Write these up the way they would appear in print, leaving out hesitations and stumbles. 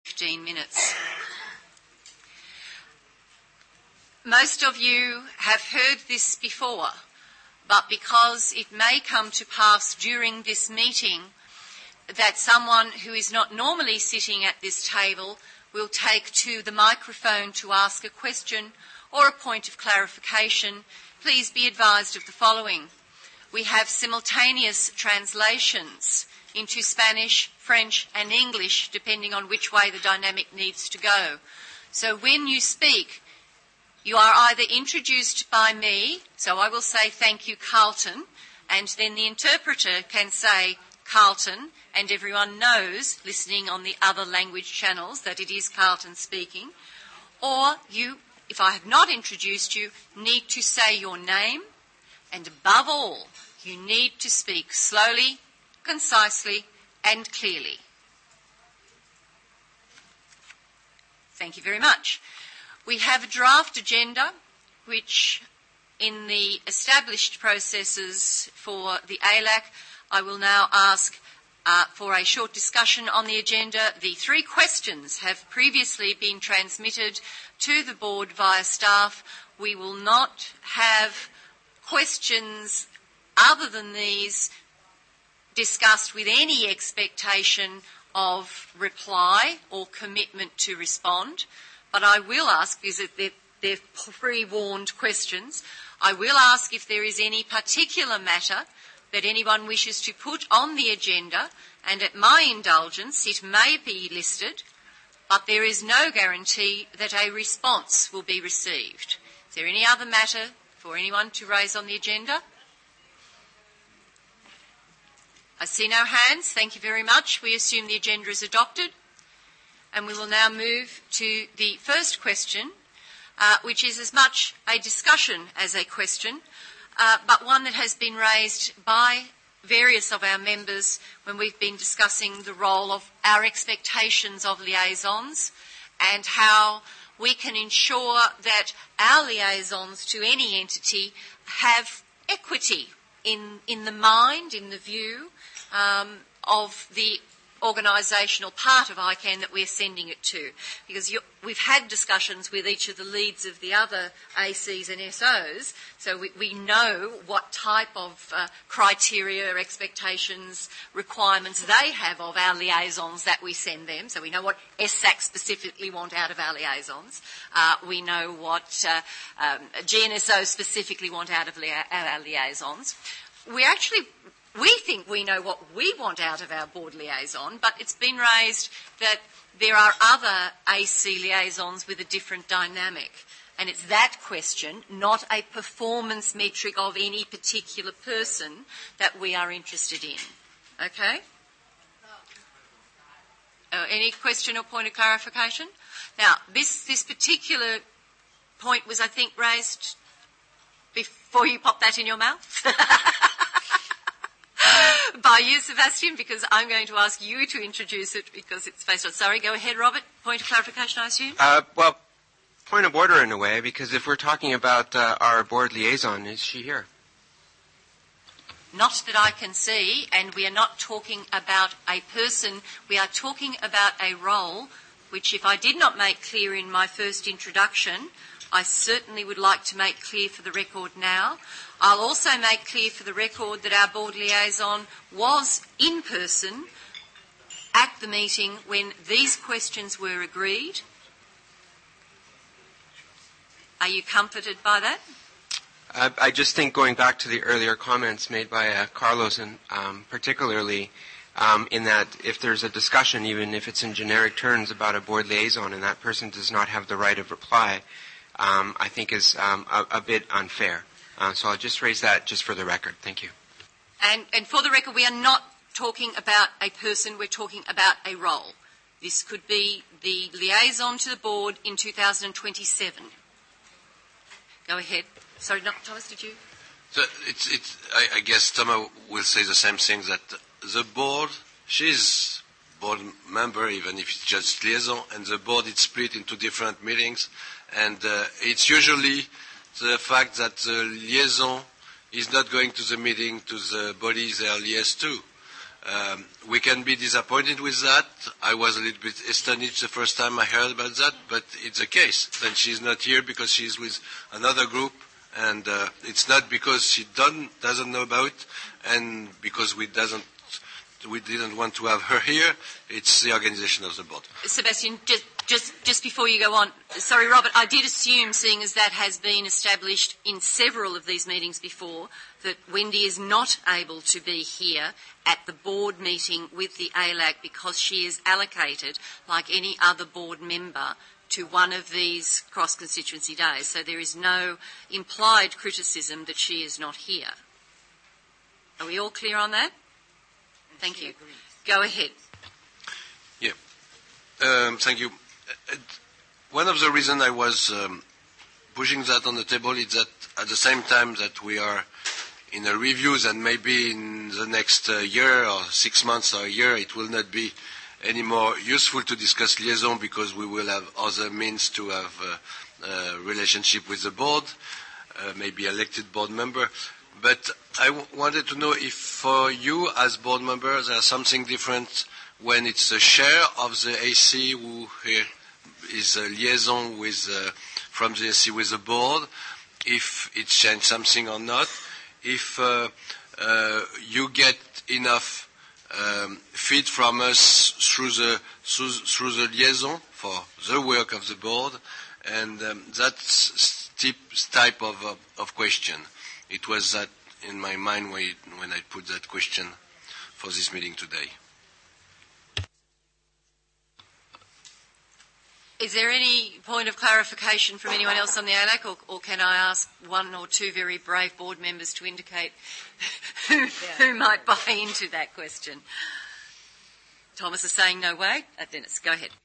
15 minutes. Most of you have heard this before, but because it may come to pass during this meeting that someone who is not normally sitting at this table will take to the microphone to ask a question or a point of clarification, please be advised of the following. We have simultaneous translations into Spanish, French and English, depending on which way the dynamic needs to go. So when you speak, you are either introduced by me, so I will say thank you, Carlton, and then the interpreter can say Carlton, and everyone knows, listening on the other language channels, that it is Carlton speaking. Or you, if I have not introduced you, need to say your name, and above all, you need to speak slowly, concisely, and clearly. Thank you very much. We have a draft agenda, which in the established processes for the ALAC, I will now ask for a short discussion on the agenda. The 3 questions have previously been transmitted to the board via staff. We will not have questions other than these discussed with any expectation of reply or commitment to respond. But I will ask, because they're pre-warned questions, I will ask if there is any particular matter that anyone wishes to put on the agenda, and at my indulgence it may be listed, but there is no guarantee that a response will be received. Is there any other matter for anyone to raise on the agenda? I see no hands. Thank you very much. We assume the agenda is adopted. And we will now move to the first question, which is as much a discussion as a question, but one that has been raised by various of our members when we've been discussing the role of our expectations of liaisons and how we can ensure that our liaisons to any entity have equity in the mind, in the view of the organisational part of ICANN that we're sending it to. Because we've had discussions with each of the leads of the other ACs and SOs, so we know what type of criteria, expectations, requirements they have of our liaisons that we send them. So we know what SAC specifically want out of our liaisons. We know what GNSO specifically want out of our liaisons. We think we know what we want out of our board liaison, but it's been raised that there are other AC liaisons with a different dynamic. And it's that question, not a performance metric of any particular person, that we are interested in. Okay? Any question or point of clarification? Now, this particular point was, I think, raised before you pop that in your mouth. By you, Sebastian, because I'm going to ask you to introduce it because it's based on... Sorry, go ahead, Robert. Point of clarification, I assume? Well, point of order in a way, because if we're talking about our board liaison, is she here? Not that I can see, and we are not talking about a person. We are talking about a role, which if I did not make clear in my first introduction, I certainly would like to make clear for the record now. I'll also make clear for the record that our board liaison was in person at the meeting when these questions were agreed. Are you comforted by that? I just think going back to the earlier comments made by Carlos, and particularly in that if there's a discussion, even if it's in generic terms about a board liaison and that person does not have the right of reply, I think is a bit unfair. So I'll just raise that just for the record. Thank you. And for the record, we are not talking about a person, we're talking about a role. This could be the liaison to the board in 2027. Go ahead. Sorry, Thomas, did you? So I guess Thomas will say the same thing, that the board, she's board member, even if it's just liaison, and the board is split into different meetings, and it's usually the fact that the liaison is not going to the meeting to the bodies they are liaised to. We can be disappointed with that. I was a little bit astonished the first time I heard about that, but it's the case. Then she's not here because she's with another group, and it's not because she doesn't know about it, and because we didn't want to have her here. It's the organization of the board. Sebastian, just before you go on, sorry, Robert, I did assume, seeing as that has been established in several of these meetings before, that Wendy is not able to be here at the board meeting with the ALAC because she is allocated, like any other board member, to one of these cross-constituency days. So there is no implied criticism that she is not here. Are we all clear on that? Thank you. Go ahead. Yeah. Thank you. One of the reasons I was pushing that on the table is that at the same time that we are in a reviews, and maybe in the next year or 6 months or a year, it will not be any more useful to discuss liaison because we will have other means to have a relationship with the board, maybe elected board member. But I wanted to know if for you as board members there's something different when it's the chair of the AC who is a liaison with from the AC with the board, if it changed something or not, if you get enough feed from us through the liaison for the work of the board, and that's type of question. It was that in my mind when I put that question for this meeting today. Is there any point of clarification from anyone else on the ALAC, or can I ask one or two very brave board members to indicate who might buy into that question? Thomas is saying no way. Dennis, go ahead.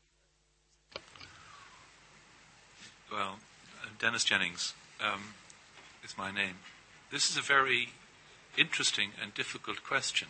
Well, Dennis Jennings is my name. This is a very interesting and difficult question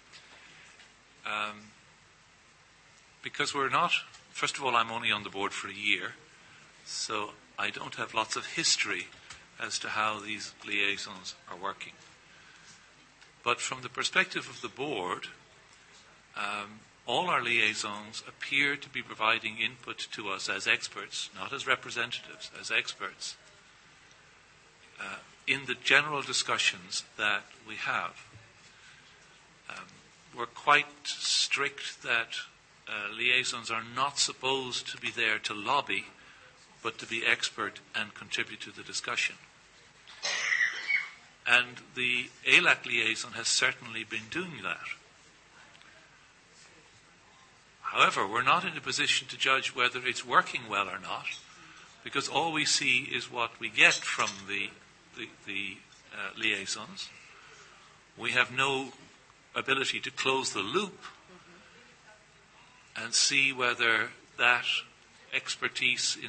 because we're not. First of all, I'm only on the board for a year, so I don't have lots of history as to how these liaisons are working. But from the perspective of the board, all our liaisons appear to be providing input to us as experts, not as representatives, as experts, in the general discussions that we have. We're quite strict that liaisons are not supposed to be there to lobby, but to be expert and contribute to the discussion. And the ALAC liaison has certainly been doing that. However, we're not in a position to judge whether it's working well or not, because all we see is what we get from the liaisons. We have no ability to close the loop and see whether that expertise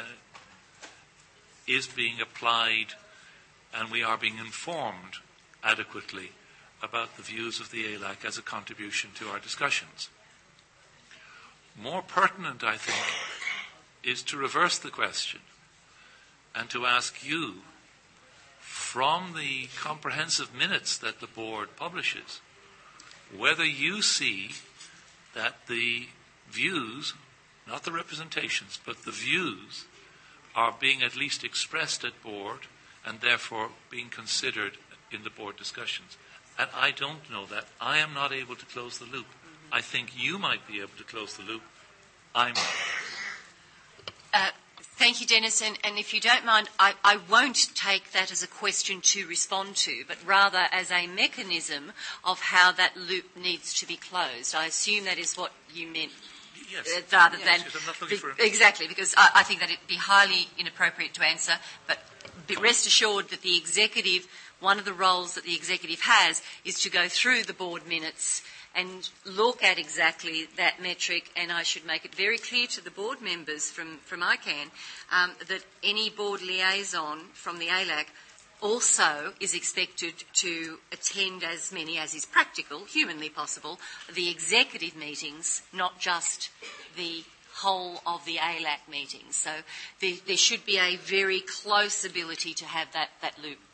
is being applied and we are being informed adequately about the views of the ALAC as a contribution to our discussions. More pertinent, I think, is to reverse the question and to ask you, from the comprehensive minutes that the board publishes, whether you see that the views, not the representations, but the views are being at least expressed at board and therefore being considered in the board discussions. And I don't know that. I am not able to close the loop. I think you might be able to close the loop. I'm not. Thank you, Dennis. And if you don't mind, I won't take that as a question to respond to, but rather as a mechanism of how that loop needs to be closed. I assume that is what you meant. Yes. Rather yes, than yes, I'm not looking for exactly, because I think that it'd be highly inappropriate to answer. But rest assured that the executive, one of the roles that the executive has, is to go through the board minutes and look at exactly that metric. And I should make it very clear to the board members from ICANN that any board liaison from the ALAC also is expected to attend as many as is practical, humanly possible, the executive meetings, not just the whole of the ALAC meetings. So there should be a very close ability to have that loop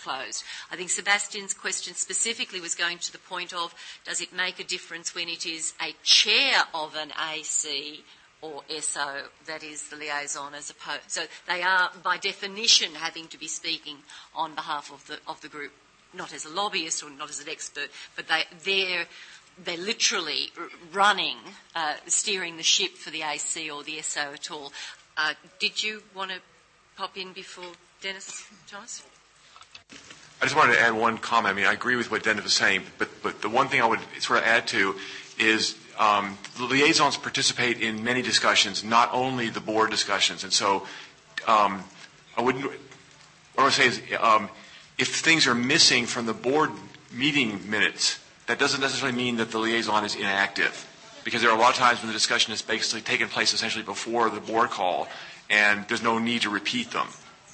closed. I think Sebastian's question specifically was going to the point of, does it make a difference when it is a chair of an AC or SO that is the liaison as opposed? So they are, by definition, having to be speaking on behalf of the group, not as a lobbyist or not as an expert, but they're literally running, steering the ship for the AC or the SO at all. Did you want to pop in before Dennis, Thomas? I just wanted to add one comment. I mean, I agree with what Dennis was saying, but the one thing I would sort of add to is the liaisons participate in many discussions, not only the board discussions. And so what I would say is if things are missing from the board meeting minutes, that doesn't necessarily mean that the liaison is inactive, because there are a lot of times when the discussion is basically taken place essentially before the board call, and there's no need to repeat them.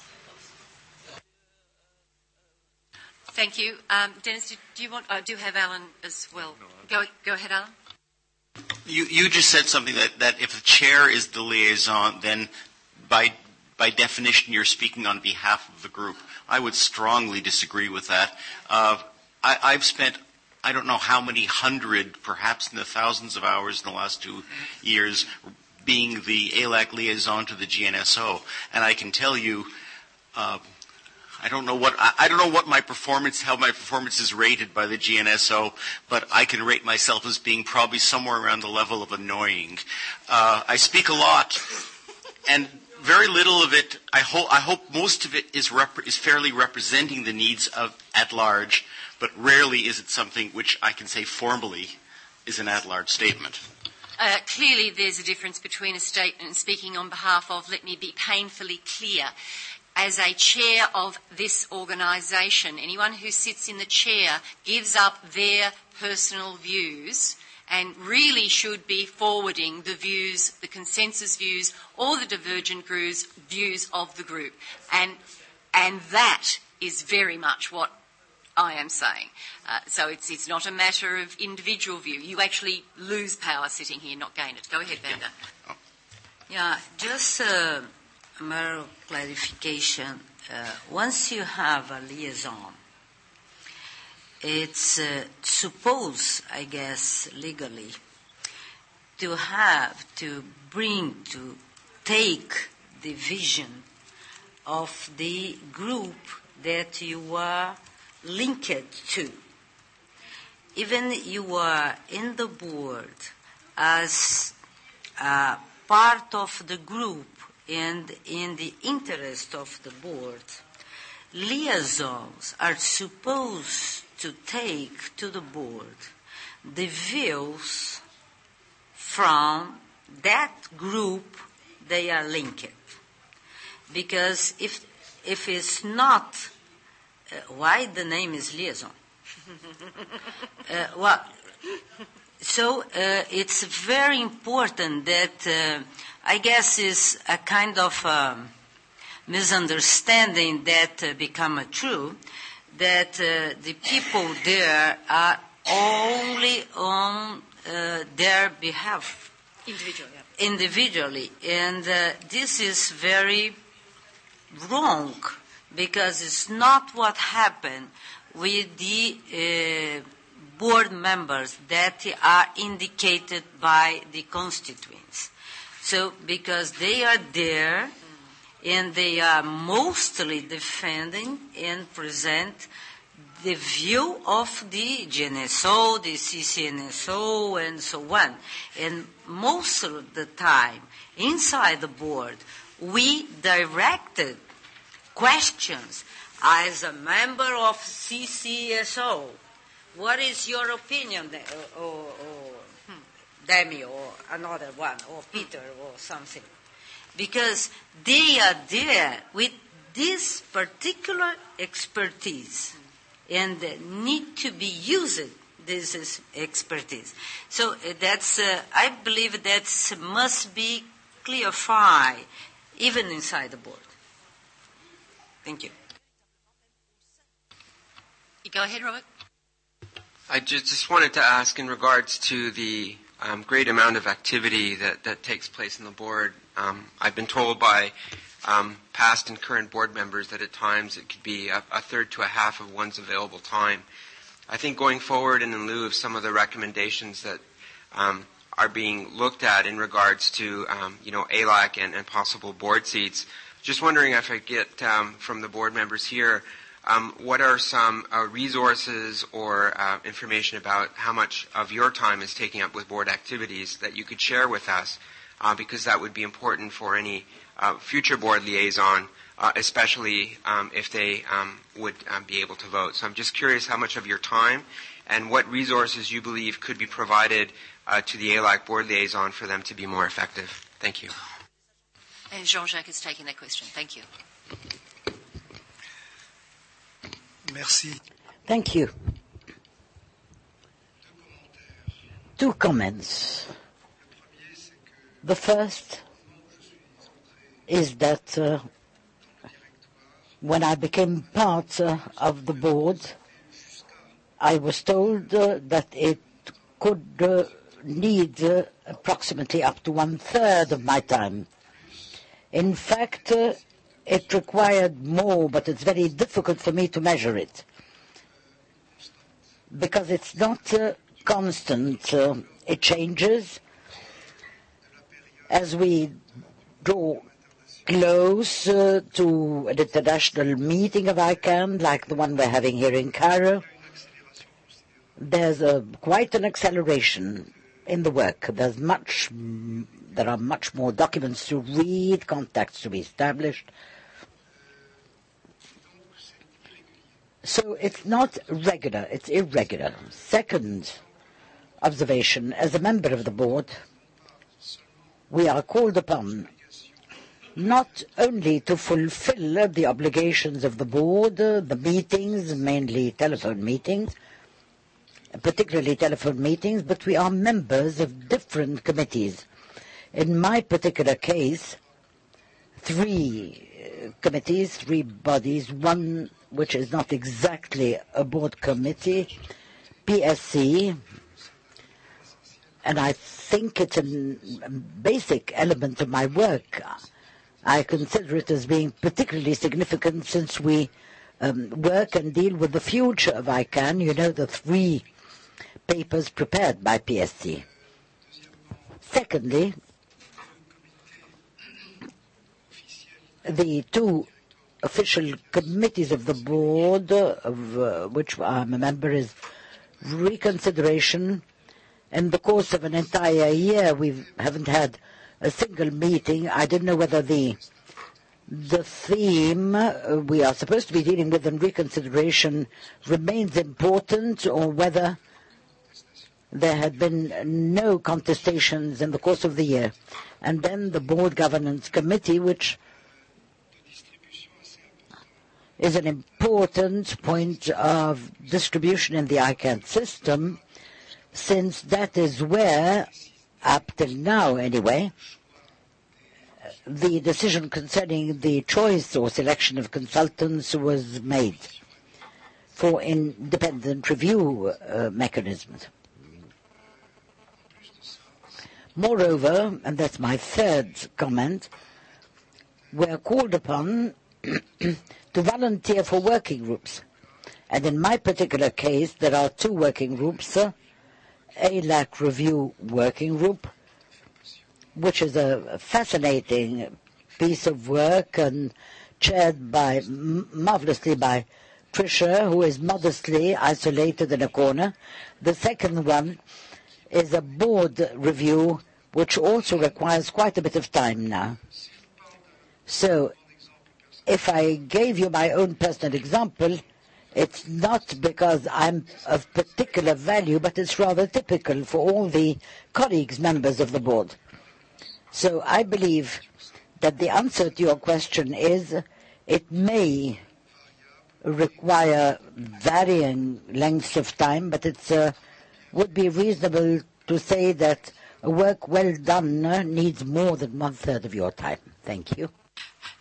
Thank you. Dennis, do you want... I do have Alan as well. Go ahead, Alan. You just said something that if the chair is the liaison, then by definition you're speaking on behalf of the group. I would strongly disagree with that. I've spent I don't know how many hundred, perhaps in the thousands of hours in the last 2 years, being the ALAC liaison to the GNSO, and I can tell you, I don't know what how my performance is rated by the GNSO, but I can rate myself as being probably somewhere around the level of annoying. I speak a lot, and very little of it. I hope most of it is fairly representing the needs of at large, but rarely is it something which I can say formally is an at large statement. Clearly, there's a difference between a statement and speaking on behalf of. Let me be painfully clear. As a chair of this organisation, anyone who sits in the chair gives up their personal views and really should be forwarding the views, the consensus views, or the divergent views of the group. And that is very much what I am saying. So it's not a matter of individual view. You actually lose power sitting here, not gain it. Go ahead, Vanda. Yeah, just a matter of clarification. Once you have a liaison, it's supposed, I guess, legally, to take the vision of the group that you are linked to. Even you are in the board as part of the group and in the interest of the board, liaisons are supposed to take to the board the views from that group they are linked. Because if it's not, why the name is liaison? So it's very important that I guess is a kind of misunderstanding that become true, that the people there are only on their behalf. Individually. And this is very wrong, because it's not what happened with the board members that are indicated by the constituents. So, because they are there and they are mostly defending and present the view of the GNSO, the CCNSO, and so on. And most of the time, inside the board, we directed questions as a member of CCSO. What is your opinion, or Demi, or another one, or Peter, or something? Because they are there with this particular expertise and need to be used, this expertise. So that's, I believe that must be clarified even inside the board. Thank you. Go ahead, Robert. I just wanted to ask in regards to the great amount of activity that takes place in the board. I've been told by past and current board members that at times it could be a third to a half of one's available time. I think going forward and in lieu of some of the recommendations that are being looked at in regards to ALAC and possible board seats, just wondering if I get from the board members here what are some resources or information about how much of your time is taking up with board activities that you could share with us, because that would be important for any future board liaison, especially if they would be able to vote. So I'm just curious how much of your time and what resources you believe could be provided to the ALAC board liaison for them to be more effective. Thank you. And Jean-Jacques is taking that question. Thank you. Merci. Thank you. 2 comments. The first is that when I became part of the board, I was told that it could need approximately up to 1/3 of my time. In fact, it required more, but it's very difficult for me to measure it because it's not constant. It changes as we draw close to an international meeting of ICANN, like the one we're having here in Cairo. There's quite an acceleration in the work. There are much more documents to read, contacts to be established. So it's not regular, it's irregular. Second observation, as a member of the board, we are called upon not only to fulfill the obligations of the board, the meetings, mainly telephone meetings, particularly telephone meetings, but we are members of different committees. In my particular case, 3 committees, 3 bodies, one which is not exactly a board committee, PSC, and I think it's a basic element of my work. I consider it as being particularly significant since we work and deal with the future of ICANN. You know, the 3 papers prepared by PSC. Secondly, the 2 official committees of the board, of which I'm a member, is reconsideration. In the course of an entire year, we haven't had a single meeting. I don't know whether the theme we are supposed to be dealing with in reconsideration remains important, or whether there had been no contestations in the course of the year. And then the Board Governance Committee, which is an important point of distribution in the ICANN system, since that is where, up till now anyway, the decision concerning the choice or selection of consultants was made for independent review mechanisms. Moreover, and that's my third comment, we're called upon to volunteer for working groups. And in my particular case, there are 2 working groups, ALAC Review Working Group, which is a fascinating piece of work and chaired marvelously by Tricia, who is modestly isolated in a corner. The second one is a board review, which also requires quite a bit of time now. So, if I gave you my own personal example, it's not because I'm of particular value, but it's rather typical for all the colleagues, members of the board. So I believe that the answer to your question is it may require varying lengths of time, but it would be reasonable to say that a work well done needs more than 1/3 of your time. Thank you.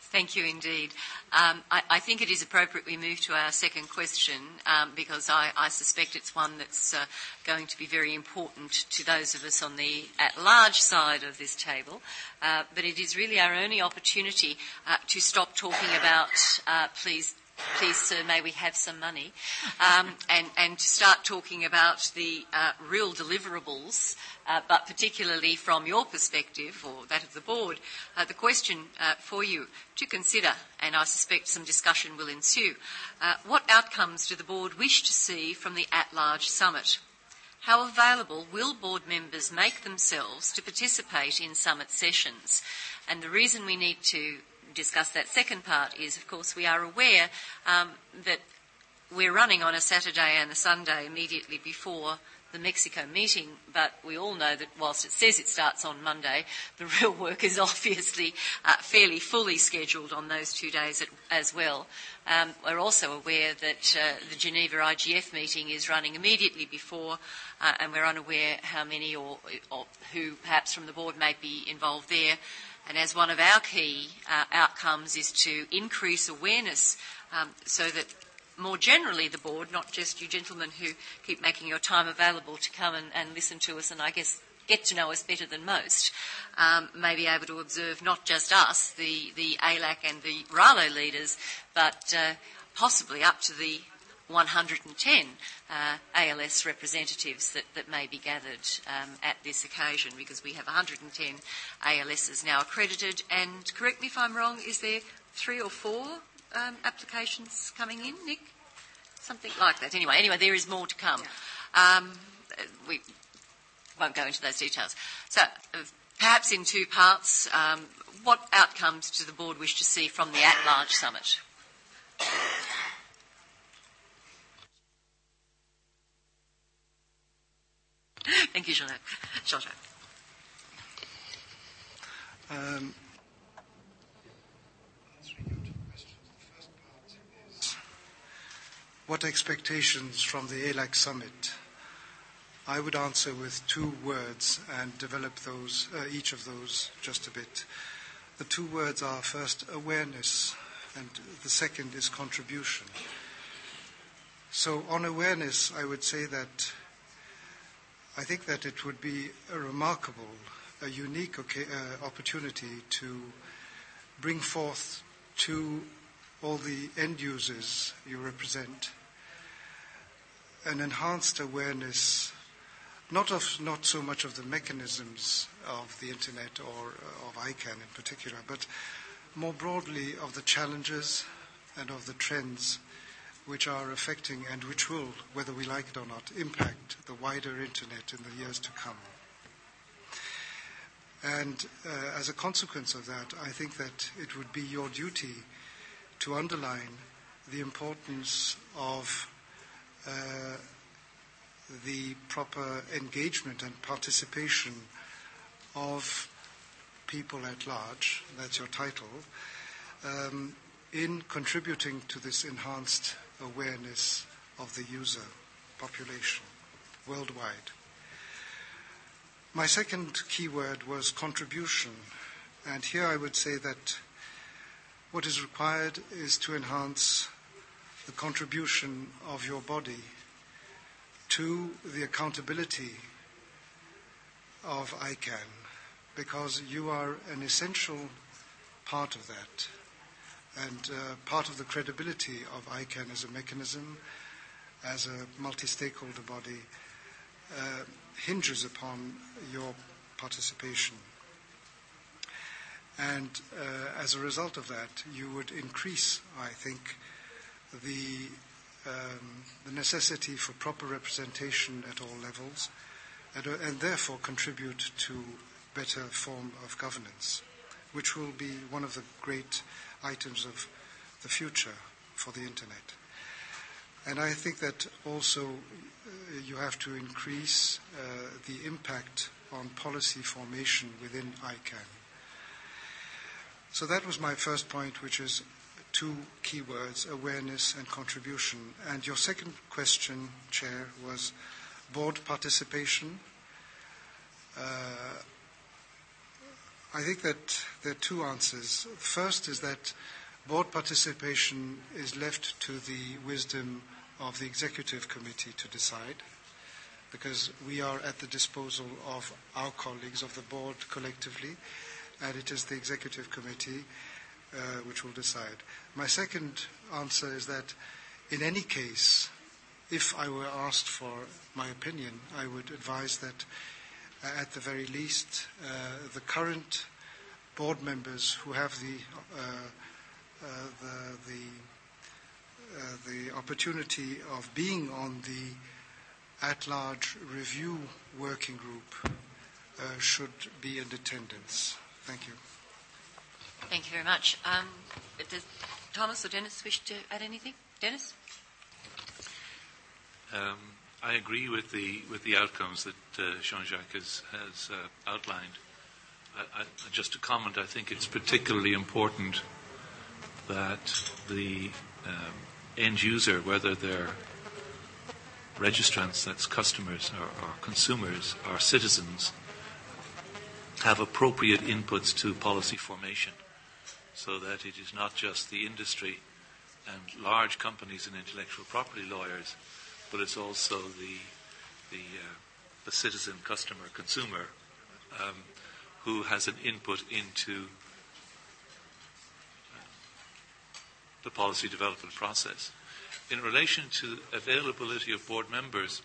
Thank you indeed. I think it is appropriate we move to our second question because I suspect it's one that's going to be very important to those of us on the at-large side of this table. But it is really our only opportunity to stop talking about please, sir, may we have some money, and to start talking about the real deliverables, but particularly from your perspective, or that of the board, the question for you to consider, and I suspect some discussion will ensue. What outcomes do the board wish to see from the at-large summit? How available will board members make themselves to participate in summit sessions? And the reason we need to discuss that second part is, of course, we are aware that we're running on a Saturday and a Sunday immediately before the Mexico meeting, but we all know that whilst it says it starts on Monday, the real work is obviously fairly fully scheduled on those 2 days as well. We're also aware that the Geneva IGF meeting is running immediately before, and we're unaware how many or who perhaps from the board may be involved there. And as one of our key outcomes is to increase awareness so that more generally the board, not just you gentlemen who keep making your time available to come and listen to us and I guess get to know us better than most, may be able to observe not just us, the ALAC and the RALO leaders, but possibly up to the 110 ALS representatives that may be gathered at this occasion, because we have 110 ALSs now accredited, and correct me if I'm wrong, is there 3 or 4 applications coming in, Nick? Something like that. Anyway, there is more to come. We won't go into those details. So perhaps in 2 parts, what outcomes do the board wish to see from the at-large summit? Thank you, Jean-Jacques. What expectations from the ALAC summit? I would answer with 2 words and develop those, each of those just a bit. The 2 words are first awareness, and the second is contribution. So on awareness, I would say that I think that it would be a unique opportunity to bring forth to all the end users you represent an enhanced awareness, not so much of the mechanisms of the Internet or of ICANN in particular, but more broadly of the challenges and of the trends which are affecting and which will, whether we like it or not, impact the wider Internet in the years to come. And as a consequence of that, I think that it would be your duty to underline the importance of the proper engagement and participation of people at large, that's your title, in contributing to this enhanced awareness of the user population worldwide. My second key word was contribution, and here I would say that what is required is to enhance the contribution of your body to the accountability of ICANN, because you are an essential part of that, and part of the credibility of ICANN as a mechanism, as a multi-stakeholder body, hinges upon your participation. And as a result of that, you would increase, I think, the necessity for proper representation at all levels, and therefore contribute to better form of governance, which will be one of the great items of the future for the Internet. And I think that also you have to increase the impact on policy formation within ICANN. So that was my first point, which is 2 key words, awareness and contribution. And your second question, Chair, was board participation. I think that there are two answers. First is that board participation is left to the wisdom of the executive committee to decide, because we are at the disposal of our colleagues of the board collectively, and it is the executive committee which will decide. My second answer is that in any case, if I were asked for my opinion, I would advise that at the very least the current board members who have the opportunity of being on the at-large review working group should be in attendance. Thank you. Thank you very much. Does Thomas or Dennis wish to add anything? Dennis? I agree with the outcomes that Jean-Jacques has outlined. Just to comment, I think it's particularly important that the end user, whether they're registrants, that's customers, or consumers, or citizens, have appropriate inputs to policy formation, so that it is not just the industry and large companies and intellectual property lawyers, but it's also the citizen, customer, consumer who has an input into the policy development process. In relation to availability of board members,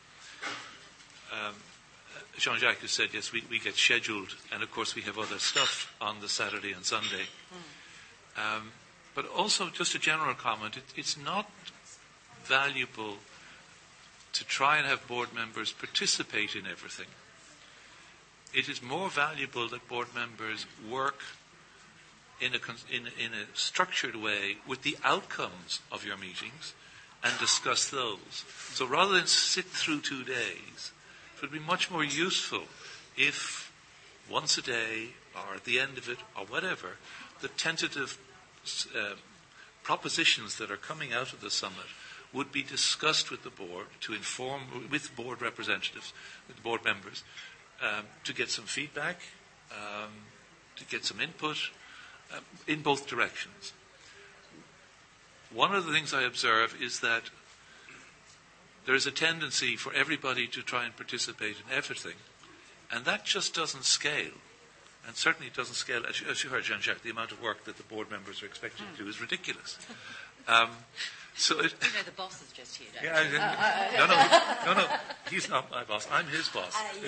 Jean-Jacques has said, yes, we get scheduled, and of course we have other stuff on the Saturday and Sunday. But also, just a general comment, it's not valuable to try and have board members participate in everything. It is more valuable that board members work in a structured way with the outcomes of your meetings and discuss those. So rather than sit through 2 days, it would be much more useful if once a day or at the end of it or whatever, the tentative propositions that are coming out of the summit would be discussed with the board, to inform with board representatives, with board members, to get some feedback, to get some input in both directions. One of the things I observe is that there is a tendency for everybody to try and participate in everything, and that just doesn't scale. And certainly it doesn't scale, as you heard, Jean-Jacques, the amount of work that the board members are expected to do is ridiculous. So it, you know, the boss is just here, don't you? No, he's not my boss. I'm his boss.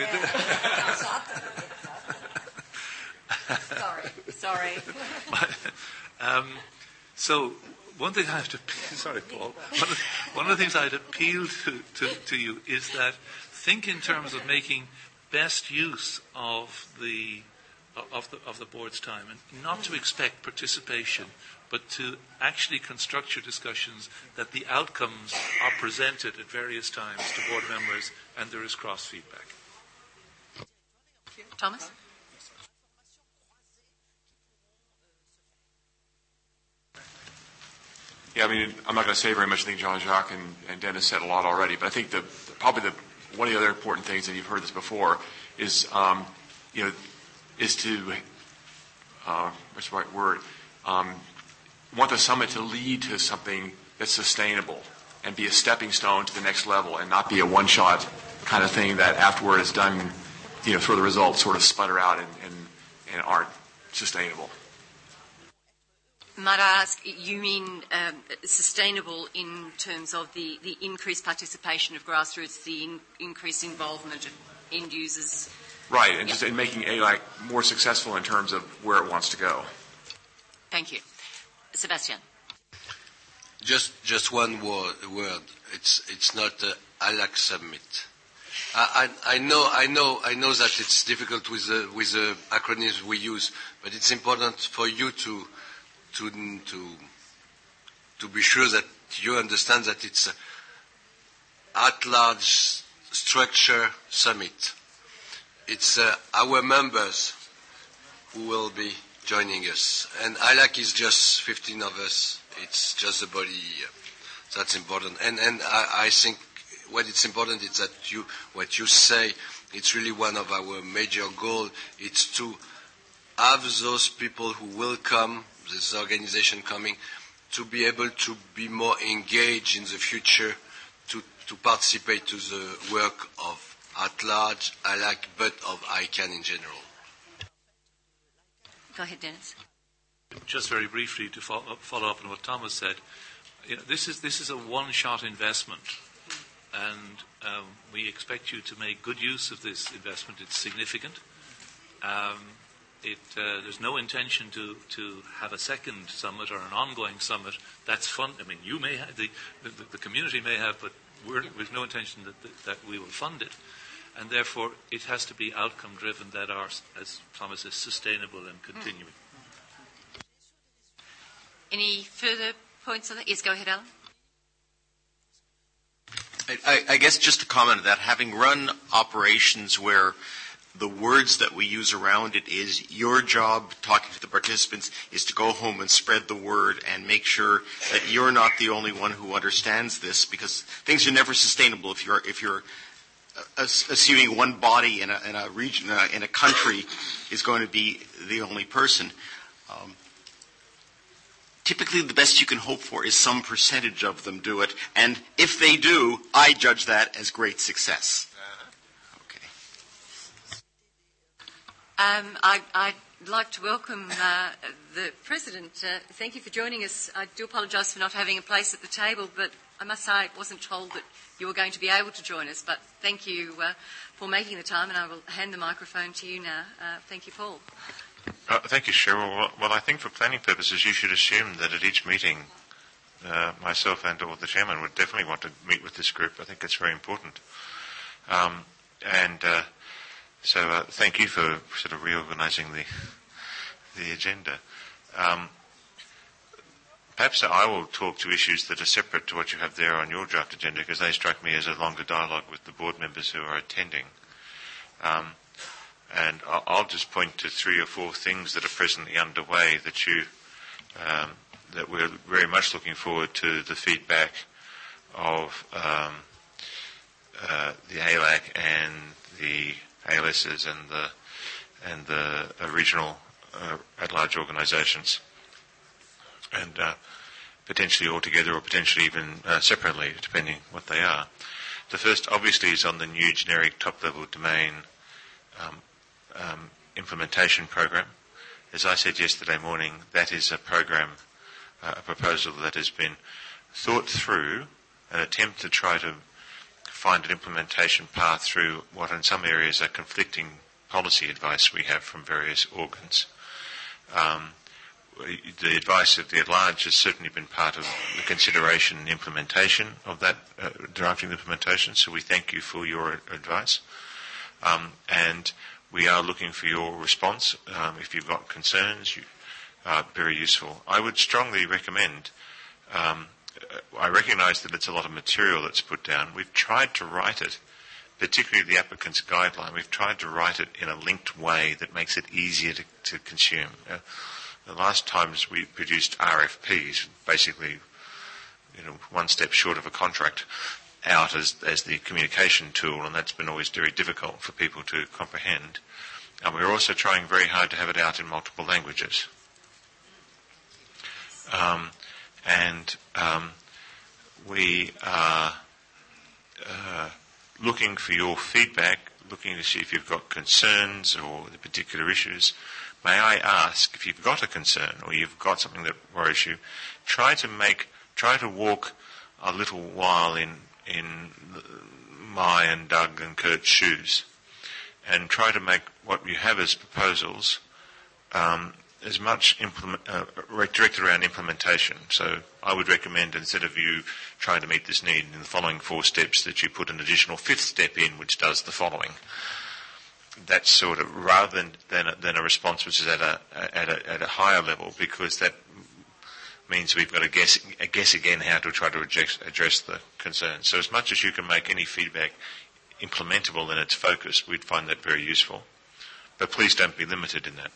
Sorry. So one thing I have to, sorry, Paul. One of the things I'd appeal to you is that think in terms of making best use of the board's time, and not to expect participation, but to actually construct your discussions that the outcomes are presented at various times to board members and there is cross-feedback. Thomas? Yeah, I mean, I'm not going to say very much. I think Jean-Jacques and Dennis said a lot already, but I think probably one of the other important things, and you've heard this before, is is to what's the right word? Want the summit to lead to something that's sustainable and be a stepping stone to the next level, and not be a one-shot kind of thing that afterward is done, sort of the results sort of sputter out and aren't sustainable. Might I ask, you mean sustainable in terms of the increased participation of grassroots, the increased involvement of end users? Right, and just in making ALAC more successful in terms of where it wants to go. Thank you. Sebastian. Just one word. It's not a ALAC summit. I know that it's difficult with the acronyms we use, but it's important for you to be sure that you understand that it's an at-large structure summit. It's our members who will be joining us. And ALAC is just 15 of us. It's just the body. That's important. And I think what it's important is that what you say, it's really one of our major goals. It's to have those people who will come, this organization coming, to be able to be more engaged in the future, to participate to the work of at large, ILAC, but of ICANN in general. Go ahead, Dennis. Just very briefly to follow up on what Thomas said, this is a one-shot investment, and we expect you to make good use of this investment. It's significant. There's no intention to have a second summit or an ongoing summit. That's fun. I mean, you may have, the community may have, but with no intention that we will fund it. And therefore, it has to be outcome-driven that are, as Thomas says, sustainable and continuing. Any further points on that? Yes, go ahead, Alan. I guess just to comment on that, having run operations where the words that we use around it is your job, talking to the participants, is to go home and spread the word and make sure that you're not the only one who understands this, because things are never sustainable if you're assuming one body in a region, in a country, is going to be the only person. Typically, the best you can hope for is some percentage of them do it, and if they do, I judge that as great success. I'd like to welcome the President. Thank you for joining us. I do apologise for not having a place at the table, but I must say I wasn't told that you were going to be able to join us. But thank you for making the time, and I will hand the microphone to you now. Thank you, Paul. Thank you, Cheryl. Well, I think for planning purposes, you should assume that at each meeting, myself and or the chairman would definitely want to meet with this group. I think it's very important. So thank you for sort of reorganising the agenda. Perhaps I will talk to issues that are separate to what you have there on your draft agenda, because they strike me as a longer dialogue with the board members who are attending. And I'll just point to 3 or 4 things that are presently underway that we're very much looking forward to the feedback of the ALAC and the ALSs and the regional at-large organisations, and potentially all together or potentially even separately, depending what they are. The first, obviously, is on the new generic top-level domain implementation program. As I said yesterday morning, that is a program, a proposal that has been thought through, an attempt to try to find an implementation path through what in some areas are conflicting policy advice we have from various organs. The advice of the at-large has certainly been part of the consideration and implementation of that drafting implementation, so we thank you for your advice. And we are looking for your response. If you've got concerns, very useful. I would strongly recommend, I recognise that it's a lot of material that's put down. We've tried to write it, particularly the applicant's guideline, we've tried to write it in a linked way that makes it easier to consume. The last times we produced RFPs, basically, one step short of a contract, out as the communication tool, and that's been always very difficult for people to comprehend. And we're also trying very hard to have it out in multiple languages. We are looking for your feedback, looking to see if you've got concerns or the particular issues. May I ask, if you've got a concern or you've got something that worries you, try to walk a little while in my and Doug and Kurt's shoes, and try to make what you have as proposals as much directed around implementation. So I would recommend, instead of you trying to meet this need in the following 4 steps, that you put an additional 5th step in which does the following. That's sort of, rather than a response which is at a higher level, because that means we've got to guess again how to try to address the concerns. So as much as you can make any feedback implementable in its focus, we'd find that very useful. But please don't be limited in that.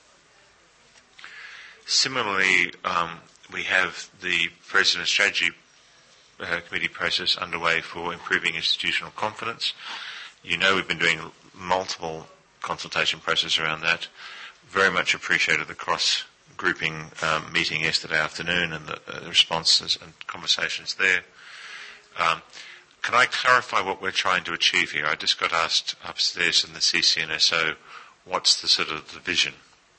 Similarly, we have the President's Strategy Committee process underway for improving institutional confidence. You know we've been doing multiple consultation processes around that. very much appreciated the cross-grouping meeting yesterday afternoon and the responses and conversations there. Can I clarify what we're trying to achieve here? I just got asked upstairs in the CCNSO, what's the sort of the vision?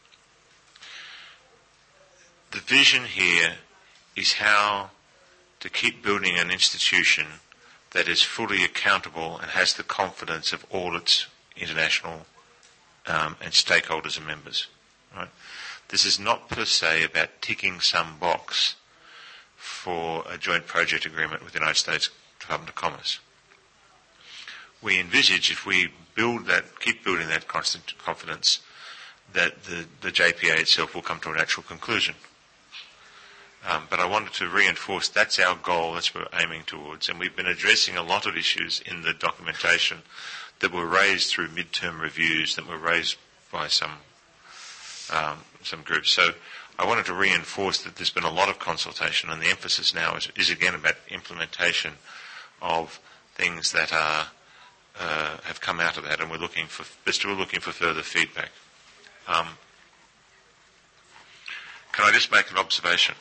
The vision here is how to keep building an institution that is fully accountable and has the confidence of all its international and stakeholders and members. Right? This is not per se about ticking some box for a joint project agreement with the United States Department of Commerce. We envisage, if we keep building that constant confidence, that the JPA itself will come to a natural conclusion. But I wanted to reinforce that's our goal, that's what we're aiming towards. And we've been addressing a lot of issues in the documentation that were raised through midterm reviews, that were raised by some groups. So I wanted to reinforce that there's been a lot of consultation, and the emphasis now is again about implementation of things that have come out of that, and we're looking for further feedback. Can I just make an observation?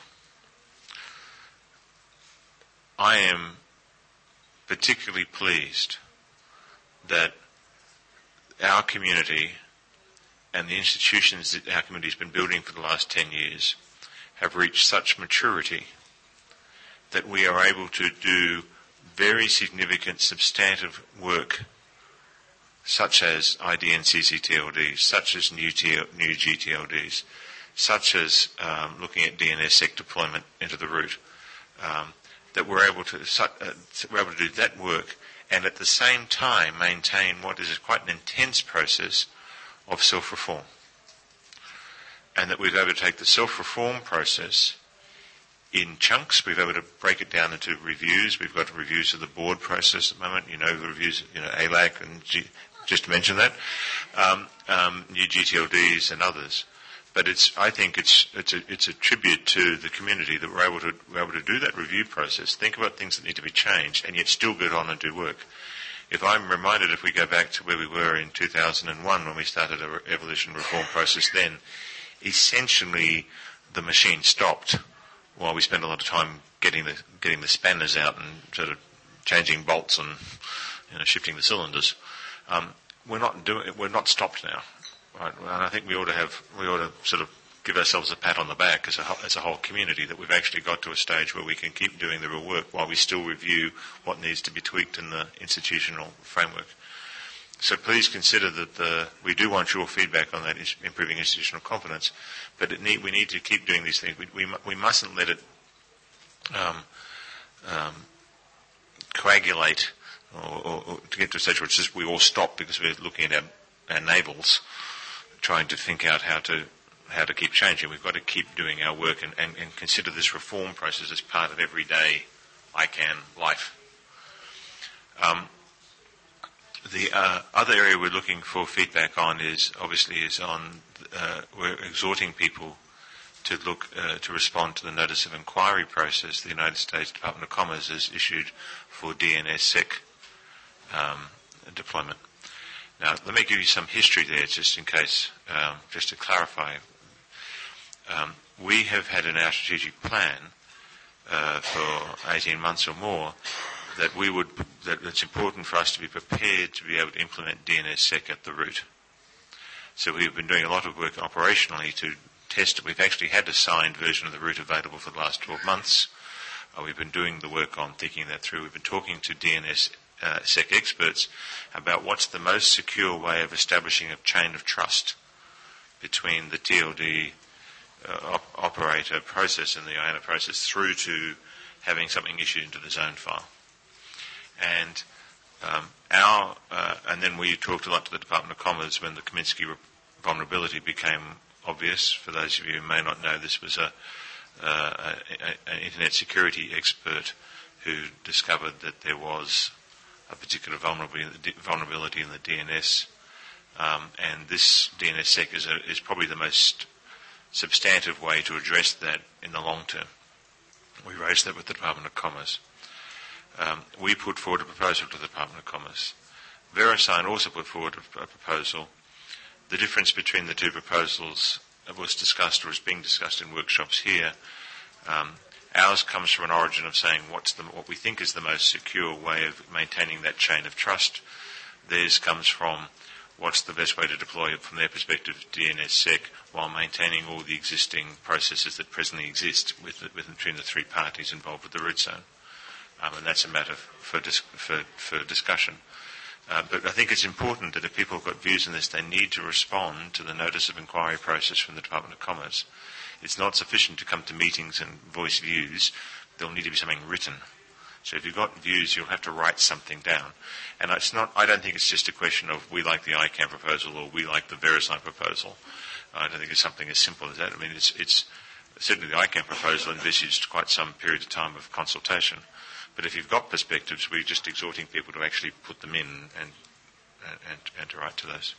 I am particularly pleased that our community and the institutions that our community has been building for the last 10 years have reached such maturity that we are able to do very significant substantive work, such as ID and CCTLDs, such as new GTLDs, such as looking at DNSSEC deployment into the route, that we're able to do that work and at the same time maintain what is quite an intense process of self-reform. And that we've been able to take the self-reform process in chunks. We've been able to break it down into reviews. We've got reviews of the board process at the moment. The reviews, ALAC and just to mention that, new GTLDs and others. But I think it's a tribute to the community that we're able to do that review process, think about things that need to be changed, and yet still get on and do work. If I'm reminded, if we go back to where we were in 2001 when we started our evolution reform process, then essentially the machine stopped while we spent a lot of time getting the spanners out and sort of changing bolts and shifting the cylinders. We're not stopped now. Right, and I think we ought to sort of give ourselves a pat on the back as a whole community that we've actually got to a stage where we can keep doing the real work while we still review what needs to be tweaked in the institutional framework. So please consider that we do want your feedback on that improving institutional confidence, but we need to keep doing these things. We mustn't let it coagulate or to get to a stage where it's just we all stop because we're looking at our navels, trying to think out how to keep changing. We've got to keep doing our work and consider this reform process as part of everyday ICANN life. The other area we're looking for feedback on is we're exhorting people to to respond to the notice of inquiry process the United States Department of Commerce has issued for DNSSEC deployment. Now, let me give you some history there, just in case, just to clarify. We have had in our strategic plan for 18 months or more that it's important for us to be prepared to be able to implement DNSSEC at the root. So we've been doing a lot of work operationally to test it. We've actually had a signed version of the route available for the last 12 months. We've been doing the work on thinking that through. We've been talking to DNSSEC experts about what's the most secure way of establishing a chain of trust between the TLD operator process and the IANA process through to having something issued into the zone file. And and then we talked a lot to the Department of Commerce when the Kaminsky vulnerability became obvious. For those of you who may not know, this was an internet security expert who discovered that there was a particular vulnerability in the DNS, and this DNSSEC is probably the most substantive way to address that in the long term. We raised that with the Department of Commerce. We put forward a proposal to the Department of Commerce. VeriSign also put forward a proposal The difference between the two proposals was discussed or is being discussed in workshops here. Ours comes from an origin of saying what we think is the most secure way of maintaining that chain of trust. Theirs comes from what's the best way to deploy it from their perspective, DNSSEC, while maintaining all the existing processes that presently exist between the three parties involved with the root zone. And that's a matter for discussion. But I think it's important that if people have got views on this, they need to respond to the notice of inquiry process from the Department of Commerce. It's not sufficient to come to meetings and voice views. There'll need to be something written. So if you've got views, you'll have to write something down. And I don't think it's just a question of we like the ICANN proposal or we like the VeriSign proposal. I don't think it's something as simple as that. I mean, it's certainly the ICANN proposal envisaged quite some period of time of consultation. But if you've got perspectives, we're just exhorting people to actually put them in and to write to those.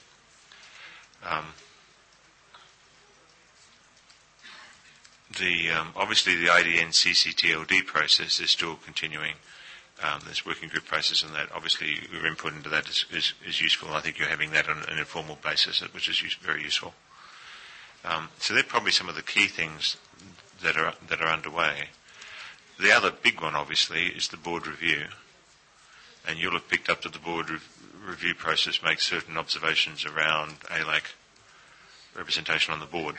Obviously the IDN CCTLD process is still continuing. There's working group process and that. Obviously your input into that is useful. I think you're having that on an informal basis, which is very useful. So they're probably some of the key things that are underway. The other big one, obviously, is the board review. And you'll have picked up that the board review process makes certain observations around ALAC representation on the board.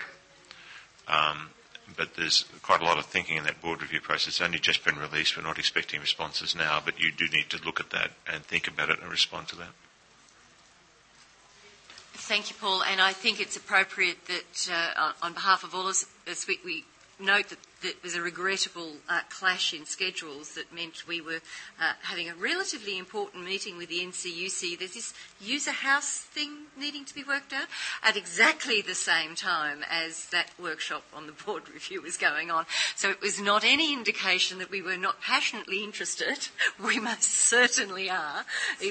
But there's quite a lot of thinking in that board review process. It's only just been released. We're not expecting responses now, but you do need to look at that and think about it and respond to that. Thank you, Paul. And I think it's appropriate that on behalf of all of us, we note that there was a regrettable clash in schedules that meant we were having a relatively important meeting with the NCUC. There's this user house thing needing to be worked out at exactly the same time as that workshop on the board review was going on. So it was not any indication that we were not passionately interested. We most certainly are.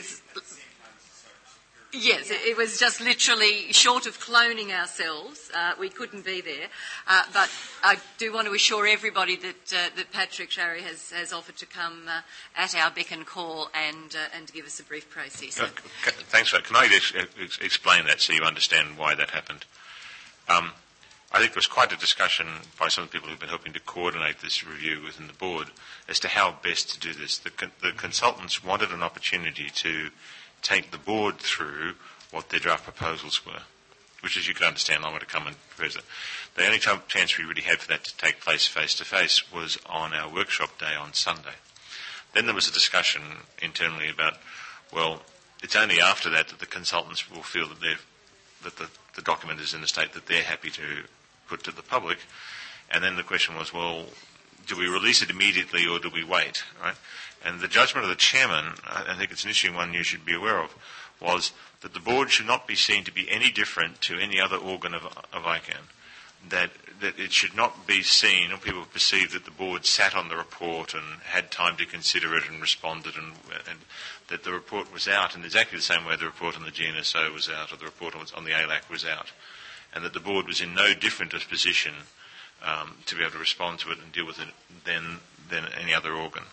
Yes, it was just literally short of cloning ourselves. We couldn't be there. But I do want to assure everybody that Patrick Sharry has offered to come at our beck and call and to give us a brief process. Thanks for that. Can I explain that so you understand why that happened? I think there was quite a discussion by some of the people who've been helping to coordinate this review within the board as to how best to do this. The consultants wanted an opportunity to take the board through what their draft proposals were, which, as you can understand, I want to come and present. The only chance we really had for that to take place face-to-face was on our workshop day on Sunday. Then there was a discussion internally about, well, it's only after that that the consultants will feel that the document is in a state that they're happy to put to the public. And then the question was, well, do we release it immediately or do we wait, right? And the judgment of the chairman, I think it's an interesting one you should be aware of, was that the board should not be seen to be any different to any other organ of ICANN. That it should not be seen, or people perceive that the board sat on the report and had time to consider it and responded, and that the report was out in exactly the same way the report on the GNSO was out or the report on the ALAC was out, and that the board was in no different a position to be able to respond to it and deal with it than any other organ.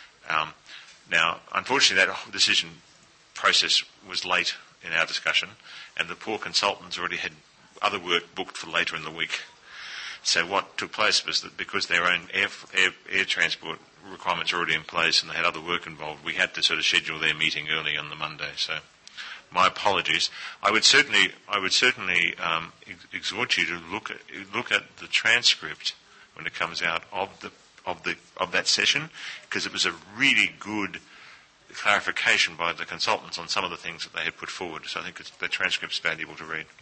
Now, unfortunately, that decision process was late in our discussion, and the poor consultants already had other work booked for later in the week. So what took place was that because their own air transport requirements were already in place and they had other work involved, we had to sort of schedule their meeting early on the Monday. So my apologies. I would certainly exhort you to look at the transcript when it comes out of that session, because it was a really good clarification by the consultants on some of the things that they had put forward. So I think the transcript's valuable to read.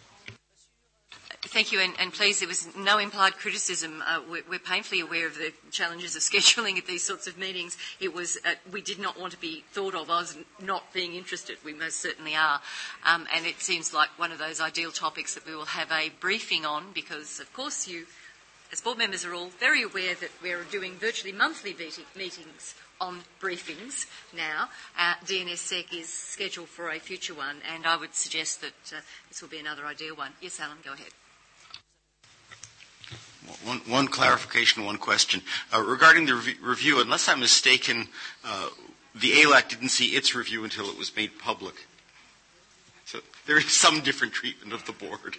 Thank you, and please, there was no implied criticism. We're painfully aware of the challenges of scheduling at these sorts of meetings. It was we did not want to be thought of as not being interested. We most certainly are, and it seems like one of those ideal topics that we will have a briefing on, because, of course, you, as board members, are all very aware that we're doing virtually monthly meetings on briefings now. DNSSEC is scheduled for a future one, and I would suggest that this will be another ideal one. Yes, Alan, go ahead. One clarification, one question. Regarding the review, unless I'm mistaken, the ALAC didn't see its review until it was made public. So there is some different treatment of the board.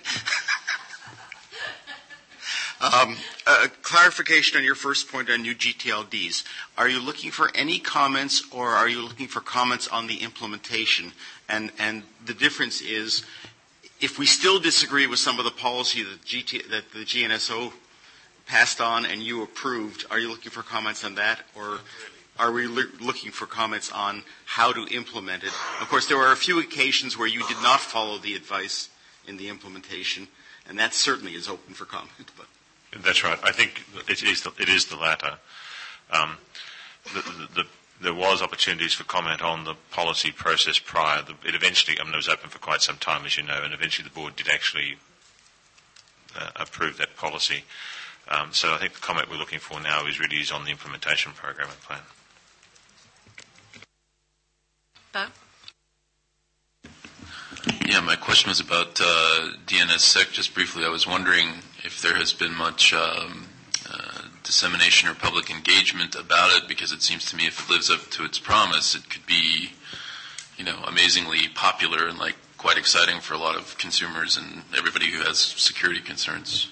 Clarification on your first point on new GTLDs. Are you looking for any comments, or are you looking for comments on the implementation? And the difference is, if we still disagree with some of the policy that the GNSO passed on and you approved, are you looking for comments on that, or are we looking for comments on how to implement it? Of course, there were a few occasions where you did not follow the advice in the implementation, and that certainly is open for comment. But that's right. I think it is the latter. There was opportunities for comment on the policy process prior. It eventually, it was open for quite some time, as you know, and eventually the board did actually approve that policy. So I think the comment we're looking for now is on the implementation program and plan. Bo? Yeah, my question was about DNSSEC. Just briefly, I was wondering if there has been much dissemination or public engagement about it, because it seems to me if it lives up to its promise, it could be, amazingly popular and quite exciting for a lot of consumers and everybody who has security concerns.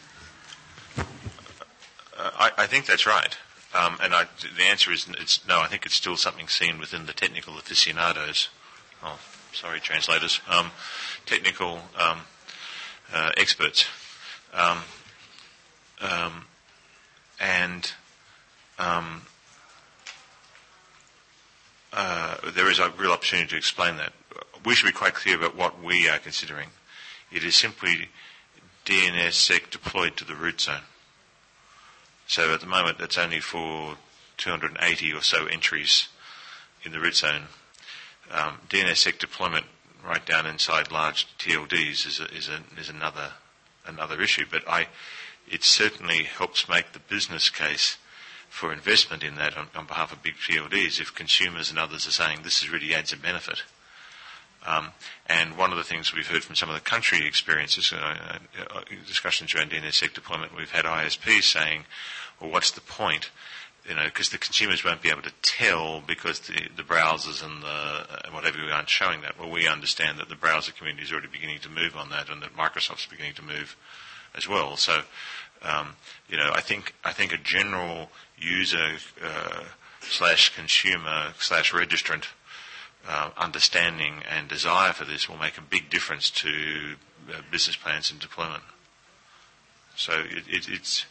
I think that's right. And the answer is no. I think it's still something seen within the technical aficionados. Oh, sorry, translators. Technical experts. There is a real opportunity to explain that. We should be quite clear about what we are considering. It is simply DNSSEC deployed to the root zone. So at the moment, it's only for 280 or so entries in the root zone. DNSSEC deployment right down inside large TLDs is another issue. But it certainly helps make the business case for investment in that on behalf of big TLDs if consumers and others are saying this really adds a benefit. And one of the things we've heard from some of the country experiences, discussions around DNSSEC deployment, we've had ISPs saying, well, what's the point? Because the consumers won't be able to tell because the browsers and whatever aren't showing that. Well, we understand that the browser community is already beginning to move on that, and that Microsoft's beginning to move as well. So, I think a general user / consumer / registrant understanding and desire for this will make a big difference to business plans and deployment. So it's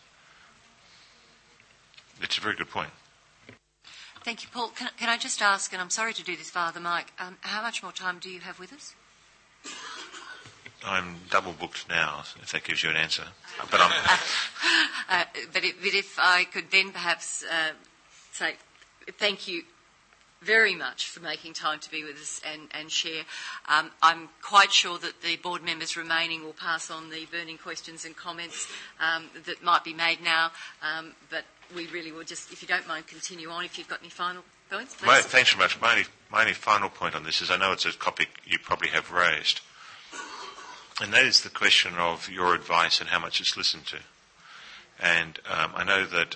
a very good point. Thank you, Paul. Can I just ask, and I'm sorry to do this via the mic, how much more time do you have with us? I'm double booked now, if that gives you an answer. But if I could then perhaps say thank you very much for making time to be with us and share. I'm quite sure that the board members remaining will pass on the burning questions and comments that might be made now. But we really will just, if you don't mind, continue on. If you've got any final points, please. Thanks very much. My only final point on this is I know it's a topic you probably have raised. And that is the question of your advice and how much it's listened to. And I know that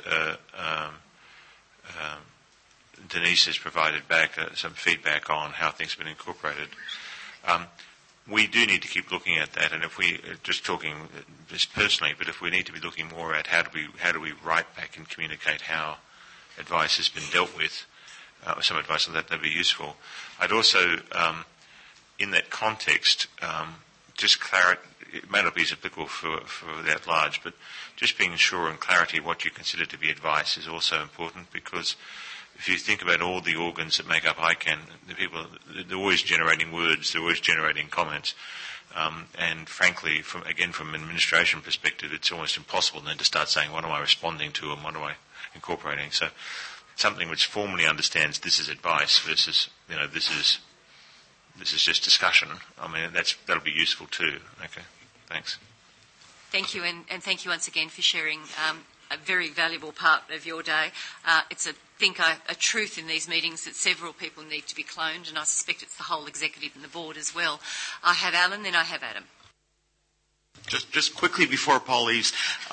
Denise has provided back some feedback on how things have been incorporated. We do need to keep looking at that, and if we just talking just personally, but if we need to be looking more at how do we write back and communicate how advice has been dealt with, some advice on that'd be useful. I'd also, in that context, just clarity. It may not be as applicable for that large, but just being sure and clarity what you consider to be advice is also important, because if you think about all the organs that make up ICANN, they're always generating words, they're always generating comments. And frankly, from an administration perspective, it's almost impossible then to start saying, what am I responding to and what am I incorporating? So something which formally understands this is advice versus, this is just discussion. I mean, that'll be useful too. Okay, thanks. Thank you, and thank you once again for sharing a very valuable part of your day. It's a truth in these meetings that several people need to be cloned, and I suspect it's the whole executive and the board as well. I have Alan, then I have Adam. Just quickly before Paul leaves,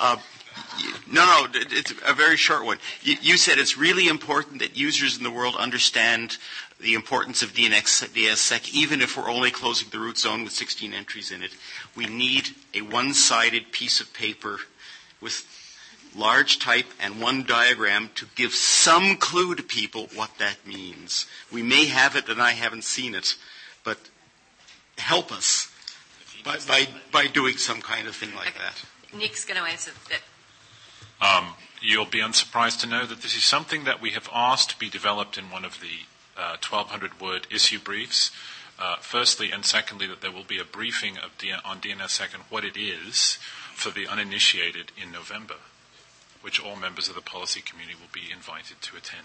No, it's a very short one. You said it's really important that users in the world understand the importance of DNSSEC, even if we're only closing the root zone with 16 entries in it. We need a one-sided piece of paper with large type and one diagram to give some clue to people what that means. We may have it and I haven't seen it, but help us by doing some kind of thing like that. Nick's going to answer that. You'll be unsurprised to know that this is something that we have asked to be developed in one of the 1,200-word issue briefs. Firstly and secondly, that there will be a briefing on DNSSEC and what it is for the uninitiated in November, which all members of the policy community will be invited to attend.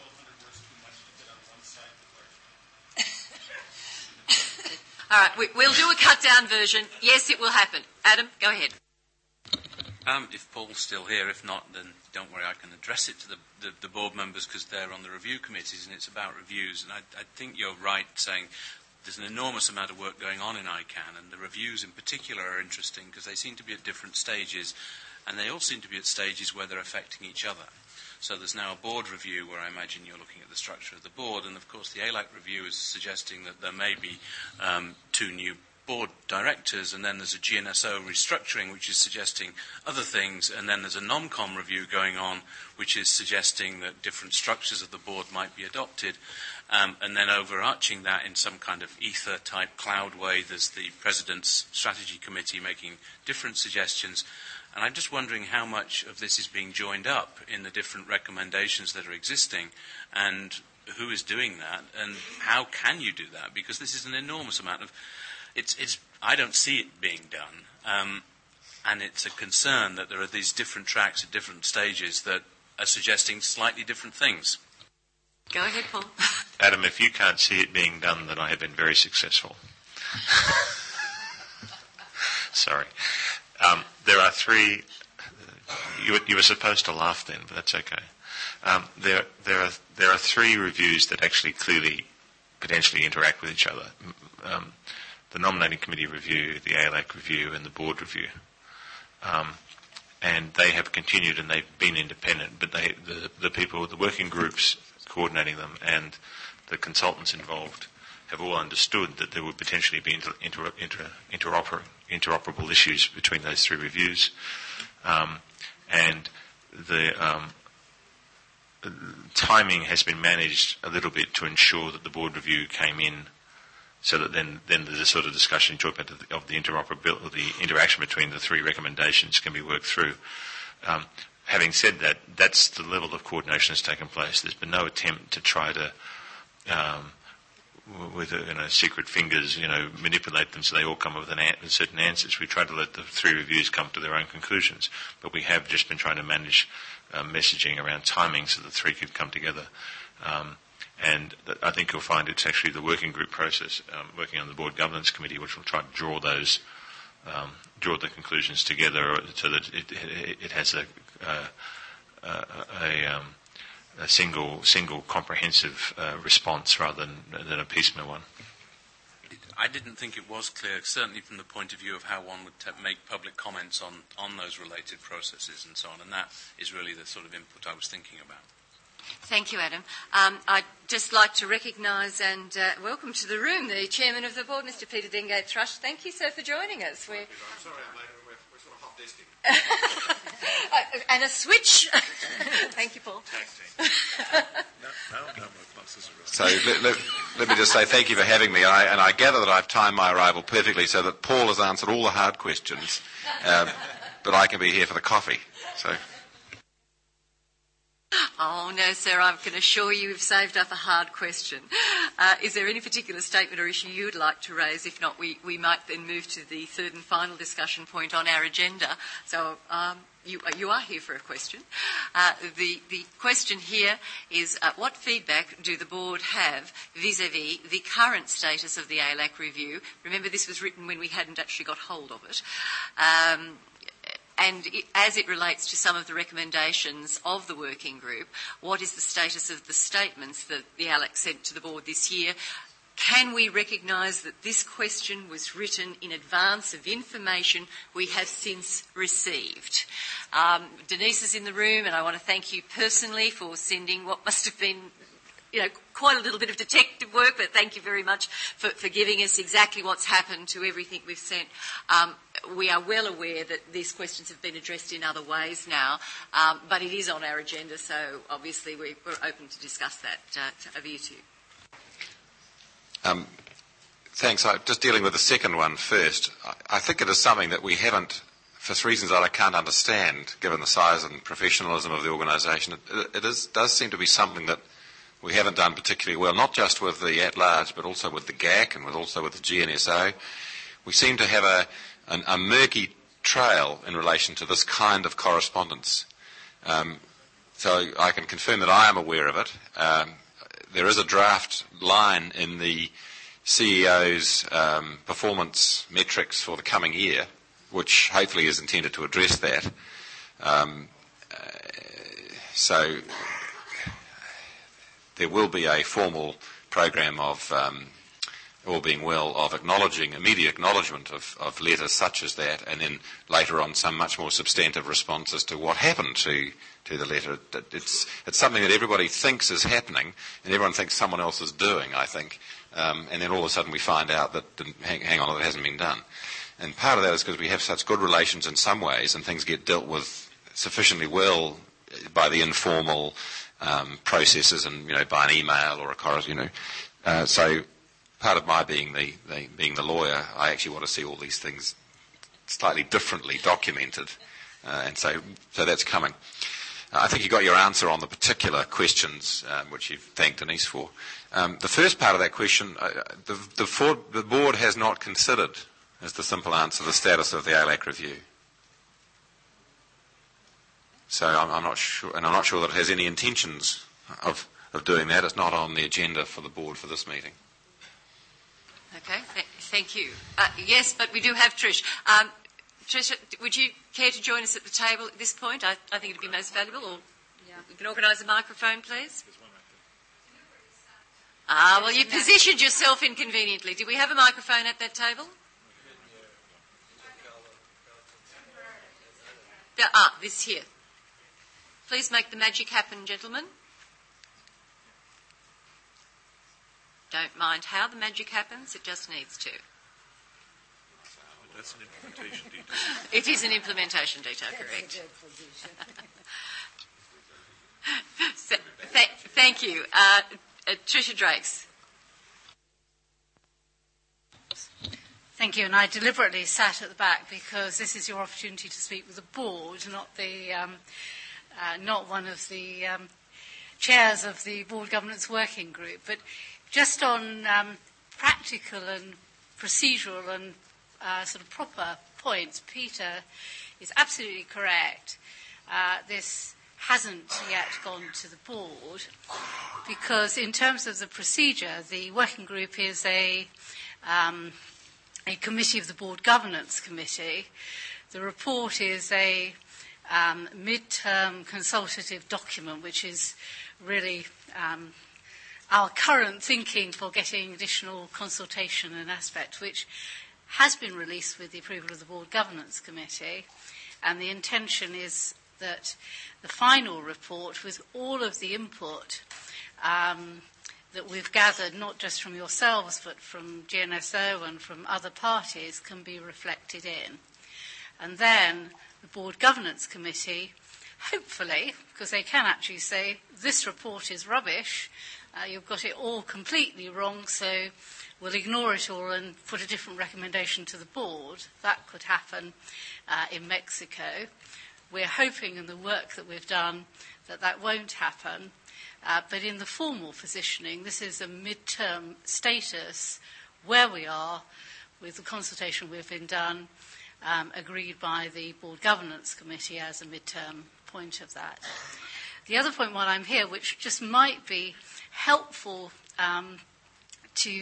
All right, we'll do a cut-down version. Yes, it will happen. Adam, go ahead. If Paul's still here, if not, then don't worry, I can address it to the board members because they're on the review committees and it's about reviews. And I think you're right saying there's an enormous amount of work going on in ICANN, and the reviews in particular are interesting because they seem to be at different stages, and they all seem to be at stages where they're affecting each other. So there's now a board review where I imagine you're looking at the structure of the board, and of course the ALAC review is suggesting that there may be 2 new board directors, and then there's a GNSO restructuring which is suggesting other things, and then there's a NOMCOM review going on which is suggesting that different structures of the board might be adopted, and then overarching that in some kind of ether type cloud way there's the President's Strategy Committee making different suggestions. And I'm just wondering how much of this is being joined up in the different recommendations that are existing, and who is doing that, and how can you do that? Because this is an enormous amount of... I don't see it being done, and it's a concern that there are these different tracks at different stages that are suggesting slightly different things. Go ahead, Paul. Adam, if you can't see it being done, then I have been very successful. Sorry. There are 3... You were supposed to laugh then, but that's okay. There are 3 reviews that actually clearly potentially interact with each other. The nominating committee review, the ALAC review, and the board review. And they have continued and they've been independent, but the people, the working groups coordinating them and the consultants involved have all understood that there would potentially be interoperable issues between those 3 reviews. And the timing has been managed a little bit to ensure that the board review came in so that then there's a sort of discussion you talk about of the interoperability, the interaction between the 3 recommendations can be worked through. Having said that, that's the level of coordination that's taken place. There's been no attempt to try to, with secret fingers, manipulate them so they all come up with certain answers. We try to let the 3 reviews come to their own conclusions, but we have just been trying to manage messaging around timing so the 3 could come together. And I think you'll find it's actually the working group process, working on the board governance committee, which will try to draw the conclusions together so that it has a single comprehensive response rather than a piecemeal one. I didn't think it was clear, certainly from the point of view of how one would make public comments on those related processes and so on, and that is really the sort of input I was thinking about. Thank you, Adam. I'd just like to recognise and welcome to the room the Chairman of the Board, Mr. Peter Dengate Thrush. Thank you, sir, for joining us. I'm sorry I'm late. We're sort of hot desking. And a switch. Thank you, Paul. So let me just say thank you for having me. And I gather that I've timed my arrival perfectly so that Paul has answered all the hard questions, but I can be here for the coffee. So. Oh, no, sir, I can assure you we've saved up a hard question. Is there any particular statement or issue you would like to raise? If not, we might then move to the 3rd and final discussion point on our agenda. So you are here for a question. The question here is what feedback do the board have vis-a-vis the current status of the ALAC review? Remember, this was written when we hadn't actually got hold of it. And as it relates to some of the recommendations of the working group, what is the status of the statements that the ALAC sent to the board this year? can we recognise that this question was written in advance of information we have since received? Denise is in the room, and I want to thank you personally for sending what must have been quite a little bit of detective work, but thank you very much for giving us exactly what's happened to everything we've sent. We are well aware that these questions have been addressed in other ways now, but it is on our agenda, so obviously we're open to discuss that. Over you two. Thanks. Just dealing with the second one first. I think it is something that we haven't, for reasons that I can't understand, given the size and professionalism of the organisation, it does seem to be something that we haven't done particularly well, not just with the at-large, but also with the GAC and also with the GNSO. We seem to have a murky trail in relation to this kind of correspondence. So I can confirm that I am aware of it. There is a draft line in the CEO's performance metrics for the coming year, which hopefully is intended to address that. So there will be a formal program of, all being well, of immediate acknowledgement of letters such as that, and then later on some much more substantive response as to what happened to the letter. It's something that everybody thinks is happening, and everyone thinks someone else is doing, I think, and then all of a sudden we find out that, hang on, it hasn't been done. And part of that is because we have such good relations in some ways, and things get dealt with sufficiently well by the informal processes, and by an email or a correspondence. So part of my being the lawyer, I actually want to see all these things slightly differently documented, and so that's coming. I think you got your answer on the particular questions, which you've thanked Denise for. The first part of that question, the board has not considered, is the simple answer, the status of the ALAC review. So I'm not sure, and I'm not sure that it has any intentions of doing that. It's not on the agenda for the board for this meeting. Okay, thank you. Yes, but we do have Trish. Trish, would you care to join us at the table at this point? I think it would be most valuable. Or we can organise a microphone, please. Well, you positioned yourself inconveniently. Do we have a microphone at that table? This here. Please make the magic happen, gentlemen. Don't mind how the magic happens, it just needs to. That's an implementation detail. It is an implementation detail, correct. Thank you. Tricia Drakes. Thank you, and I deliberately sat at the back because this is your opportunity to speak with the board, not one of the chairs of the board governance working group. But just on practical and procedural and sort of proper points, Peter is absolutely correct. This hasn't yet gone to the board because in terms of the procedure, the working group is a committee of the Board Governance Committee. The report is a mid-term consultative document, which is really our current thinking for getting additional consultation and aspect, which has been released with the approval of the Board Governance Committee. And the intention is that the final report, with all of the input that we've gathered, not just from yourselves, but from GNSO and from other parties, can be reflected in. And then the Board Governance Committee, hopefully, because they can actually say, this report is rubbish, you've got it all completely wrong, so we'll ignore it all and put a different recommendation to the board. That could happen in Mexico. We're hoping in the work that we've done that won't happen. But in the formal positioning, this is a mid-term status where we are with the consultation we've been done, agreed by the Board Governance Committee as a mid-term point of that. The other point while I'm here, which just might be helpful to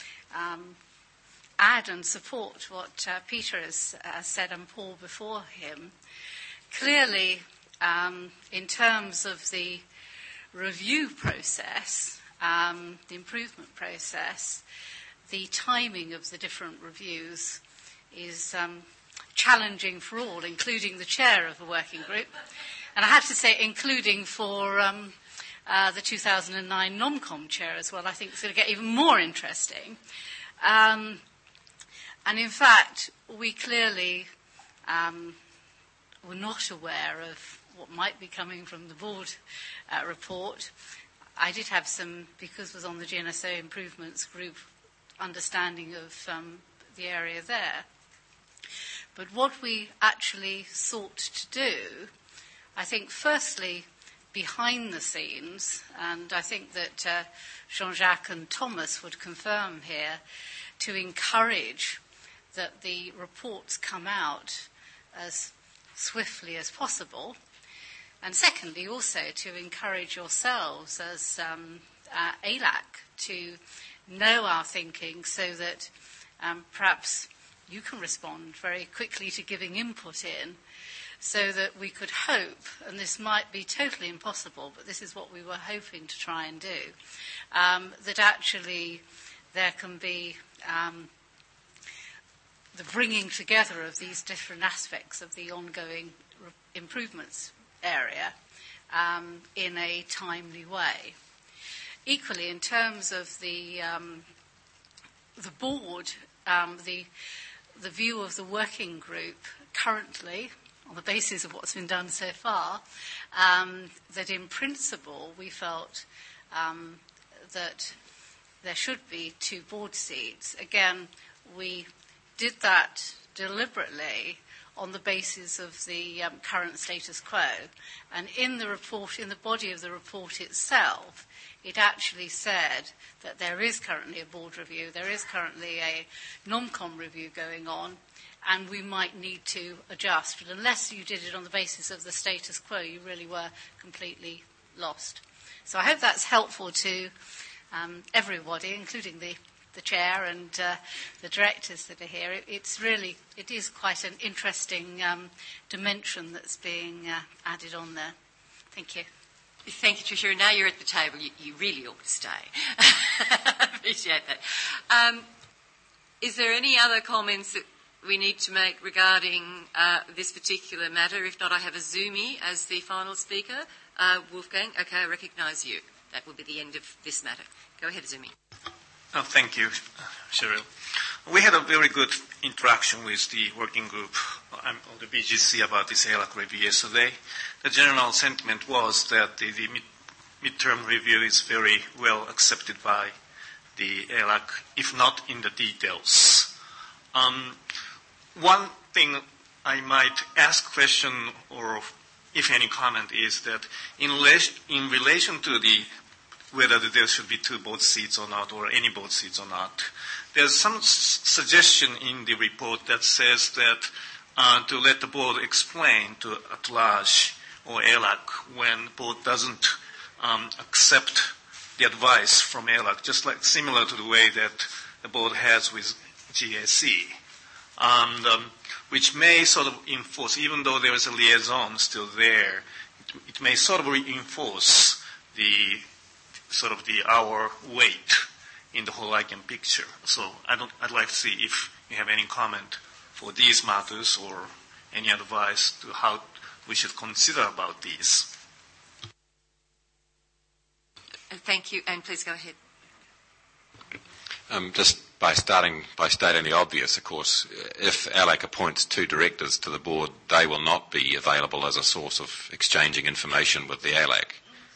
add and support what Peter has said and Paul before him, clearly in terms of the review process, the improvement process, the timing of the different reviews is challenging for all, including the chair of the working group. And I have to say, including for the 2009 NomCom chair as well. I think it's going to get even more interesting. And in fact, we clearly were not aware of what might be coming from the board report. I did have some, because it was on the GNSO improvements group, understanding of the area there. But what we actually sought to do, I think, firstly, behind the scenes, and I think that Jean-Jacques and Thomas would confirm here, to encourage that the reports come out as swiftly as possible. And secondly, also to encourage yourselves as ALAC to know our thinking so that perhaps you can respond very quickly to giving input in, so that we could hope, and this might be totally impossible, but this is what we were hoping to try and do, that actually there can be the bringing together of these different aspects of the ongoing improvements area in a timely way. Equally, in terms of the board, the view of the working group currently, on the basis of what's been done so far, that in principle we felt that there should be 2 board seats. Again, we did that deliberately on the basis of the current status quo. And in the report, in the body of the report itself, it actually said that there is currently a board review, there is currently a NomCom review going on, and we might need to adjust. But unless you did it on the basis of the status quo, you really were completely lost. So I hope that's helpful to everybody, including the chair and the directors that are here. It is quite an interesting dimension that's being added on there. Thank you. Thank you, Tricia. Now you're at the table. You really ought to stay. Appreciate that. Is there any other comments that we need to make regarding this particular matter? If not, I have Azumi as the final speaker. Wolfgang, okay, I recognise you. That will be the end of this matter. Go ahead, Azumi. Oh, thank you, Cheryl. We had a very good interaction with the working group on the BGC about this ALAC review yesterday. The general sentiment was that the midterm review is very well accepted by the ALAC, if not in the details. One thing I might ask question, or if any comment, is that in relation to whether there should be 2 board seats or not, or any board seats or not, there's some suggestion in the report that says that to let the board explain to at large or ALAC when board doesn't accept the advice from ALAC, just like similar to the way that the board has with GAC, and which may sort of enforce, even though there is a liaison still there, it may sort of reinforce our weight in the whole ICANN picture. So I'd like to see if you have any comment for these matters or any advice to how we should consider about these. Thank you, and please go ahead. Just by stating the obvious, of course, if ALAC appoints 2 directors to the board, they will not be available as a source of exchanging information with the ALAC.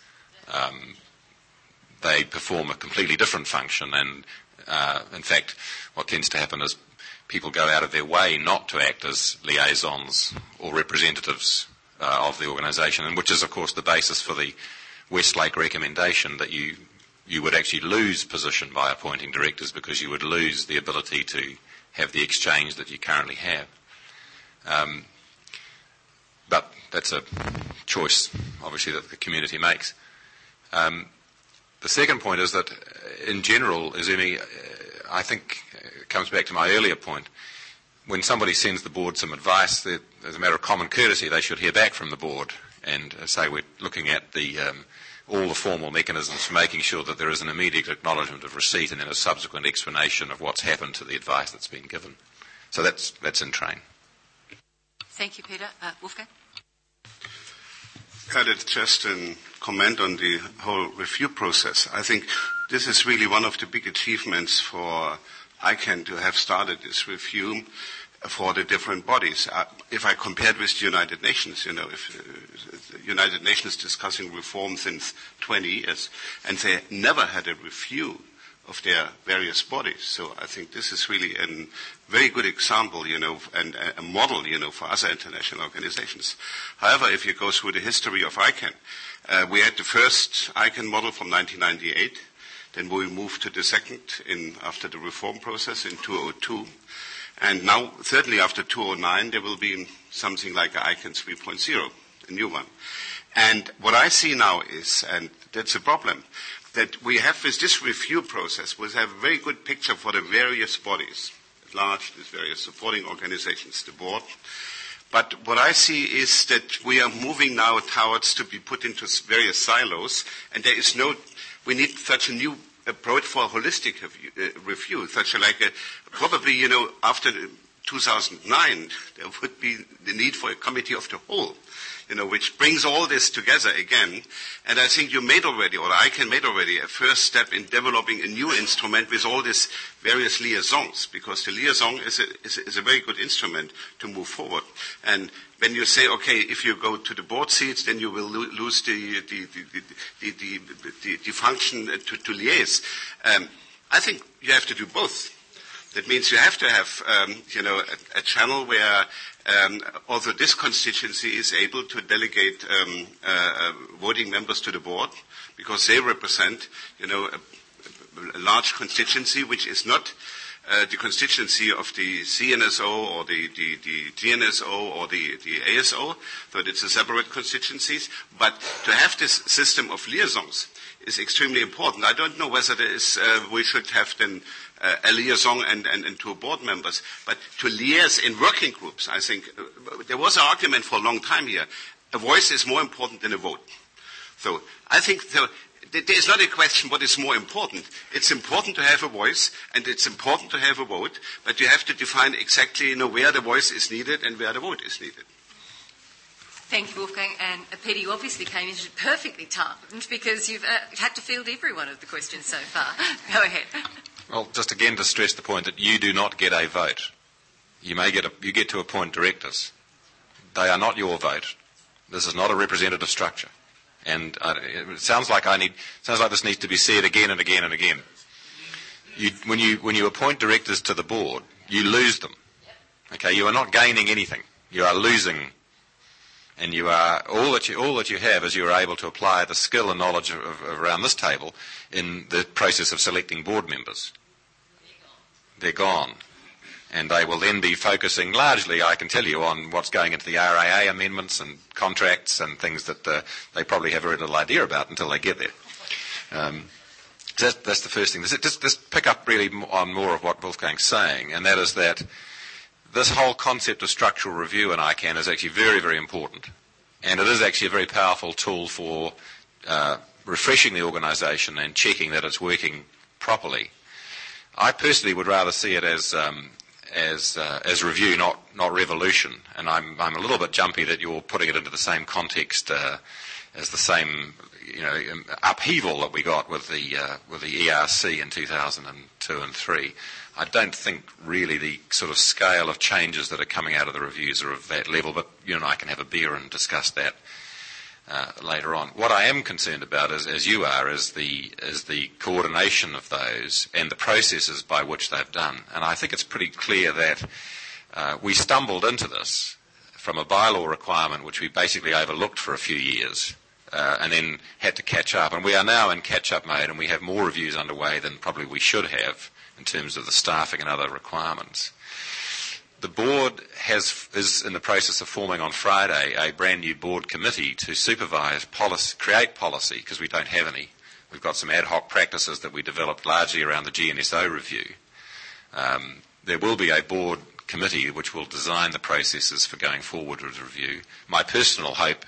They perform a completely different function, and in fact, what tends to happen is people go out of their way not to act as liaisons or representatives of the organisation, and which is, of course, the basis for the Westlake recommendation that you would actually lose position by appointing directors, because you would lose the ability to have the exchange that you currently have. But that's a choice, obviously, that the community makes. The second point is that, in general, Izumi, I think it comes back to my earlier point. When somebody sends the board some advice, as a matter of common courtesy, they should hear back from the board And say we're looking at all the formal mechanisms for making sure that there is an immediate acknowledgement of receipt and then a subsequent explanation of what's happened to the advice that's been given. So that's in train. Thank you, Peter. Wolfgang? It's just a comment on the whole review process. I think this is really one of the big achievements for ICANN to have started this review for the different bodies. If I compared with the United Nations, if the United Nations discussing reform since 20 years, and they never had a review of their various bodies. So I think this is really a very good example, and a model, for other international organizations. However, if you go through the history of ICANN, we had the first ICANN model from 1998. Then we moved to the second after the reform process in 2002. And now, certainly after 2009, there will be something like ICANN 3.0, a new one. And what I see now is, and that's a problem, that we have with this review process, we have a very good picture for the various bodies at large, these various supporting organizations, the board. But what I see is that we are moving now towards to be put into various silos, and we need such a new approach for a holistic review, probably, after 2009, there would be the need for a committee of the whole, which brings all this together again. And I think ICANN made already a first step in developing a new instrument with all these various liaisons, because the liaison is a very good instrument to move forward. And when you say, okay, if you go to the board seats, then you will lose the function to liaise. I think you have to do both. That means you have to have, a channel where also this constituency is able to delegate voting members to the board, because they represent, a large constituency, which is not the constituency of the CNSO or the GNSO or the ASO, so it's a separate constituencies. But to have this system of liaisons is extremely important. I don't know whether we should have then a liaison and two board members, but to liaise in working groups, I think there was an argument for a long time here. A voice is more important than a vote. So I think there is not a question what is more important. It's important to have a voice and it's important to have a vote, but you have to define exactly where the voice is needed and where the vote is needed. Thank you, Wolfgang. And Peter, you obviously came in perfectly timed because you've had to field every one of the questions so far. Go ahead. Well, just again to stress the point that you do not get a vote. You get to appoint directors. They are not your vote. This is not a representative structure. And it sounds like this needs to be said again and again and again. When you appoint directors to the board, you lose them. Okay, you are not gaining anything. You are losing. And you are all that you have is you are able to apply the skill and knowledge of around this table in the process of selecting board members. They're gone. And they will then be focusing largely, I can tell you, on what's going into the RAA amendments and contracts and things that they probably have very little idea about until they get there. So that's the first thing. Just pick up really on more of what Wolfgang's saying, and that is that this whole concept of structural review in ICANN is actually very, very important. And it is actually a very powerful tool for refreshing the organisation and checking that it's working properly. I personally would rather see it as review, not revolution. And I'm a little bit jumpy that you're putting it into the same context as the same upheaval that we got with the ERC in 2002 and 3. I don't think really the sort of scale of changes that are coming out of the reviews are of that level, but you and I can have a beer and discuss that later on. What I am concerned about, as you are, is the coordination of those and the processes by which they've done. And I think it's pretty clear that we stumbled into this from a bylaw requirement which we basically overlooked for a few years and then had to catch up. And we are now in catch-up mode, and we have more reviews underway than probably we should have in terms of the staffing and other requirements. The board is in the process of forming on Friday a brand new board committee to supervise create policy, because we don't have any. We've got some ad hoc practices that we developed largely around the GNSO review. There will be a board committee which will design the processes for going forward with the review. My personal hope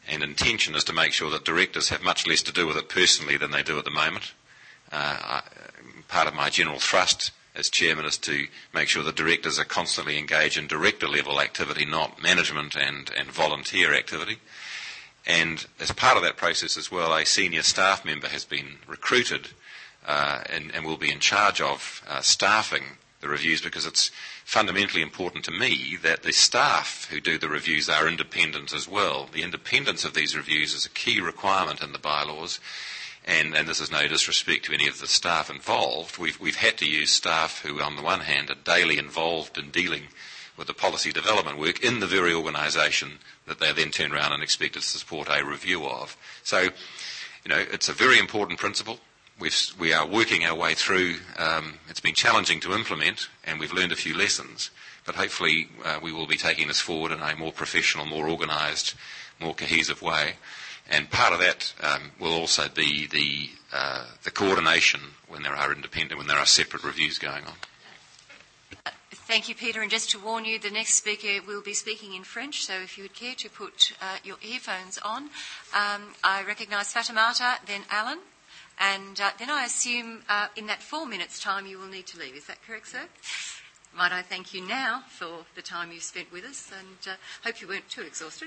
and intention is to make sure that directors have much less to do with it personally than they do at the moment. Part of my general thrust as chairman is to make sure that directors are constantly engaged in director-level activity, not management and volunteer activity. And as part of that process as well, a senior staff member has been recruited and will be in charge of staffing the reviews, because it's fundamentally important to me that the staff who do the reviews are independent as well. The independence of these reviews is a key requirement in the bylaws, and this is no disrespect to any of the staff involved. We've had to use staff who, on the one hand, are daily involved in dealing with the policy development work in the very organisation that they then turn around and expect us to support a review of. So, it's a very important principle. We are working our way through. It's been challenging to implement, and we've learned a few lessons. But hopefully we will be taking this forward in a more professional, more organised, more cohesive way. And part of that will also be the coordination when there are separate reviews going on. Thank you, Peter. And just to warn you, the next speaker will be speaking in French, so if you would care to put your earphones on. I recognise Fatimata, then Alan. And then I assume in that 4 minutes' time you will need to leave. Is that correct, sir? Might I thank you now for the time you've spent with us, and hope you weren't too exhausted.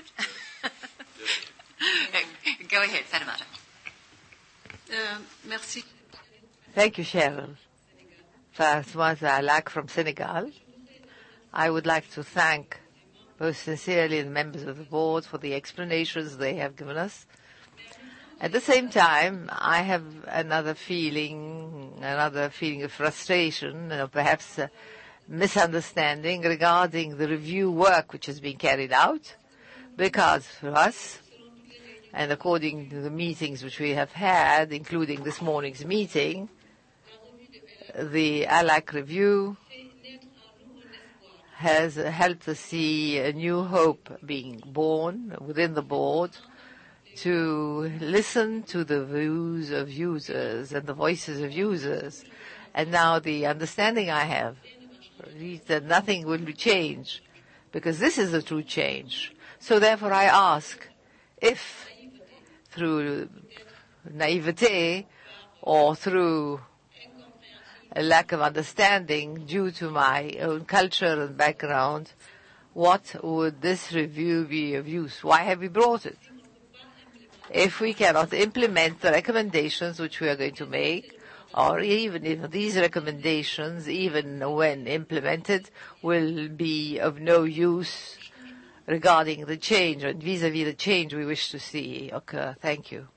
Go ahead, Fatimata. Merci. Thank you, Sharon. Françoise Alac from Senegal. I would like to thank most sincerely the members of the board for the explanations they have given us. At the same time, I have another feeling of frustration, or perhaps misunderstanding regarding the review work which is being carried out, because for us, and according to the meetings which we have had, including this morning's meeting, the ALAC review has helped us see a new hope being born within the board to listen to the views of users and the voices of users. And now the understanding I have is that nothing will change, because this is the true change. So therefore I ask if through naivete or through a lack of understanding due to my own culture and background, what would this review be of use? Why have we brought it? If we cannot implement the recommendations which we are going to make, or even if these recommendations, even when implemented, will be of no use regarding the change and vis-à-vis the change we wish to see occur. Thank you.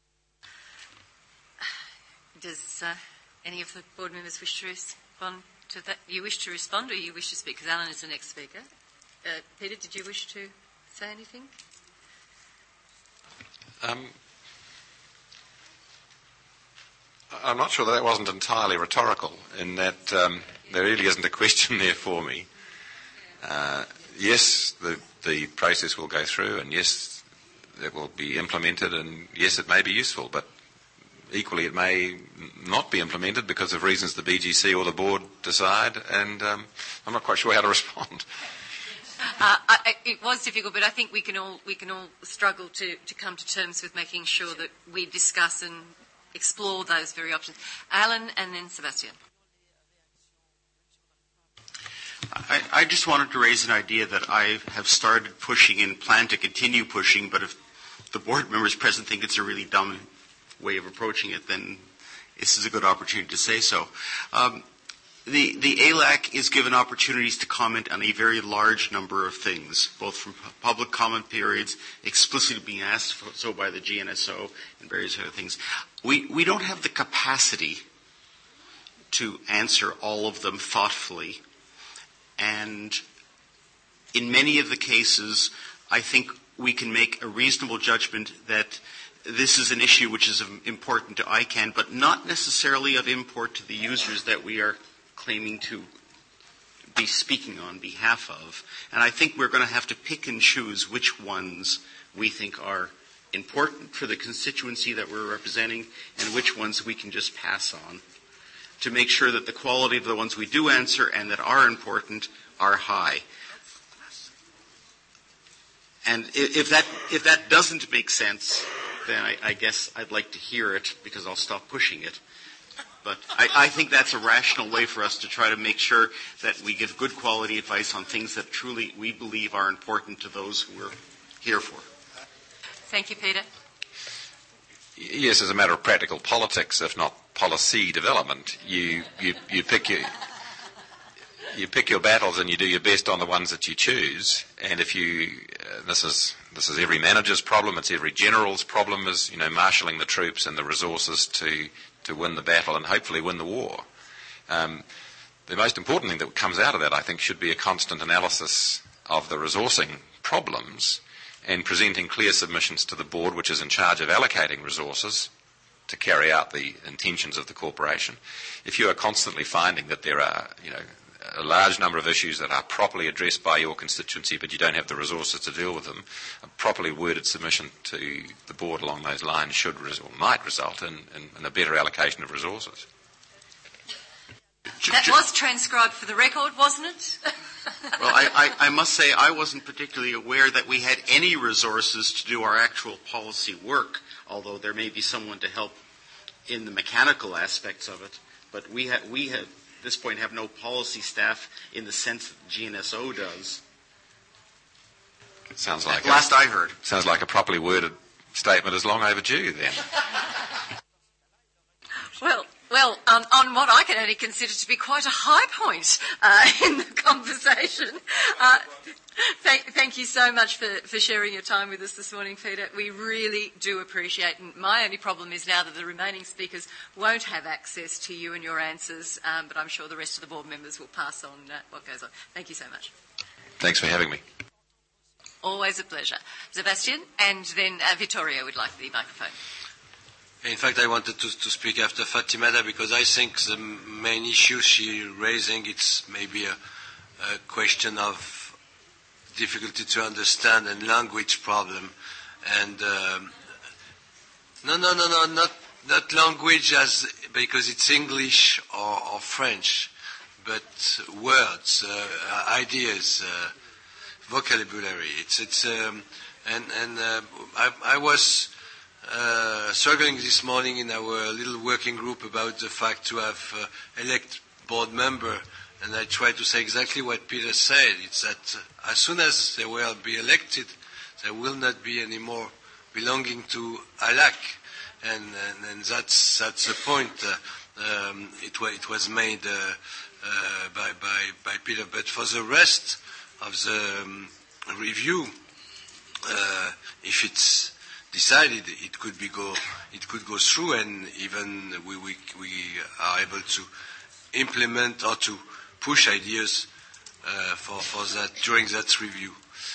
Does any of the board members wish to respond to that? You wish to respond, or you wish to speak? Because Alan is the next speaker. Peter, did you wish to say anything? I'm not sure that wasn't entirely rhetorical, in that there really isn't a question there for me. Yes, the process will go through, and yes, it will be implemented, and yes, it may be useful, but equally it may not be implemented because of reasons the BGC or the board decide, and I'm not quite sure how to respond. It was difficult, but I think we can all struggle to come to terms with making sure that we discuss and explore those very options. Alan and then Sebastian. I just wanted to raise an idea that I have started pushing and plan to continue pushing, but if the board members present think it's a really dumb way of approaching it, then this is a good opportunity to say so. The ALAC is given opportunities to comment on a very large number of things, both from public comment periods, explicitly being asked so by the GNSO, and various other things. We don't have the capacity to answer all of them thoughtfully. And in many of the cases, I think we can make a reasonable judgment that this is an issue which is important to ICANN, but not necessarily of import to the users that we are claiming to be speaking on behalf of. And I think we're going to have to pick and choose which ones we think are important for the constituency that we're representing and which ones we can just pass on, to make sure that the quality of the ones we do answer and that are important are high. And if that doesn't make sense, then I guess I'd like to hear it because I'll stop pushing it. But I think that's a rational way for us to try to make sure that we give good quality advice on things that truly we believe are important to those who we're here for. Thank you, Peter. Yes, as a matter of practical politics, if not policy development, you pick your battles and you do your best on the ones that you choose. And if you, this is every manager's problem, it's every general's problem, is marshalling the troops and the resources to win the battle and hopefully win the war. The most important thing that comes out of that, I think, should be a constant analysis of the resourcing problems and presenting clear submissions to the board, which is in charge of allocating resources to carry out the intentions of the corporation. If you are constantly finding that there are, a large number of issues that are properly addressed by your constituency, but you don't have the resources to deal with them, a properly worded submission to the board along those lines might result in a better allocation of resources. That was transcribed for the record, wasn't it? Well, I must say I wasn't particularly aware that we had any resources to do our actual policy work, although there may be someone to help in the mechanical aspects of it. But we at this point have no policy staff in the sense that GNSO does. Sounds like last I heard. Sounds like a properly worded statement is long overdue then. Well, on what I can only consider to be quite a high point in the conversation. Thank you so much for sharing your time with us this morning, Peter. We really do appreciate it. And my only problem is now that the remaining speakers won't have access to you and your answers, but I'm sure the rest of the board members will pass on what goes on. Thank you so much. Thanks for having me. Always a pleasure. Sebastian, and then Vittorio would like the microphone. In fact, I wanted to speak after Fatimata because I think the main issue she's raising, it's maybe a question of difficulty to understand and language problem. And not language as because it's English or French, but words, ideas, vocabulary. I was struggling this morning in our little working group about the fact to have elect board member, and I tried to say exactly what Peter said. It's that as soon as they will be elected, there will not be any more belonging to ALAC, and that's the point. It was made by Peter. But for the rest of the review, if it's decided, it could go through, and even we are able to implement or to push ideas for that during that review.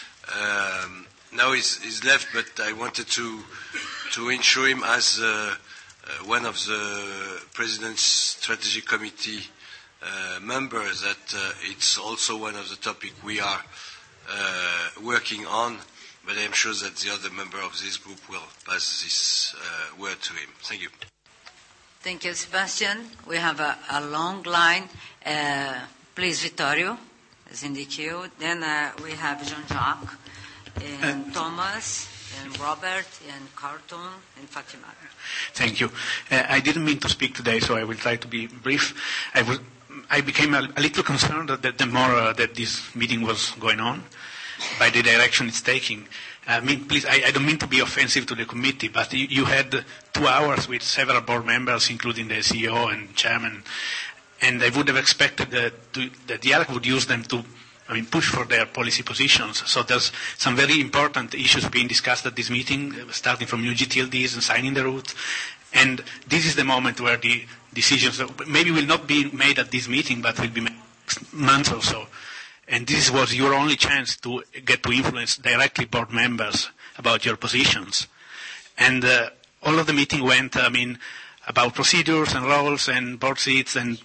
Now he's left, but I wanted to ensure him as one of the President's Strategy Committee members that it's also one of the topics we are working on. But I am sure that the other member of this group will pass this word to him. Thank you. Thank you, Sebastian. We have a long line. Please, Vittorio, as indicated. Then we have Jean-Jacques, and Thomas, and Robert, and Carlton, and Fatima. Thank you. I didn't mean to speak today, so I will try to be brief. I became a little concerned that the more that this meeting was going on, by the direction it's taking. I mean, please, I don't mean to be offensive to the committee, but you had 2 hours with several board members, including the CEO and chairman, and I would have expected that the ALAC would use them to, push for their policy positions. So there's some very important issues being discussed at this meeting, starting from new GTLDs and signing the route. And this is the moment where the decisions maybe will not be made at this meeting, but will be made next month or so. And this was your only chance to get to influence directly board members about your positions. And all of the meeting went, about procedures and roles and board seats and,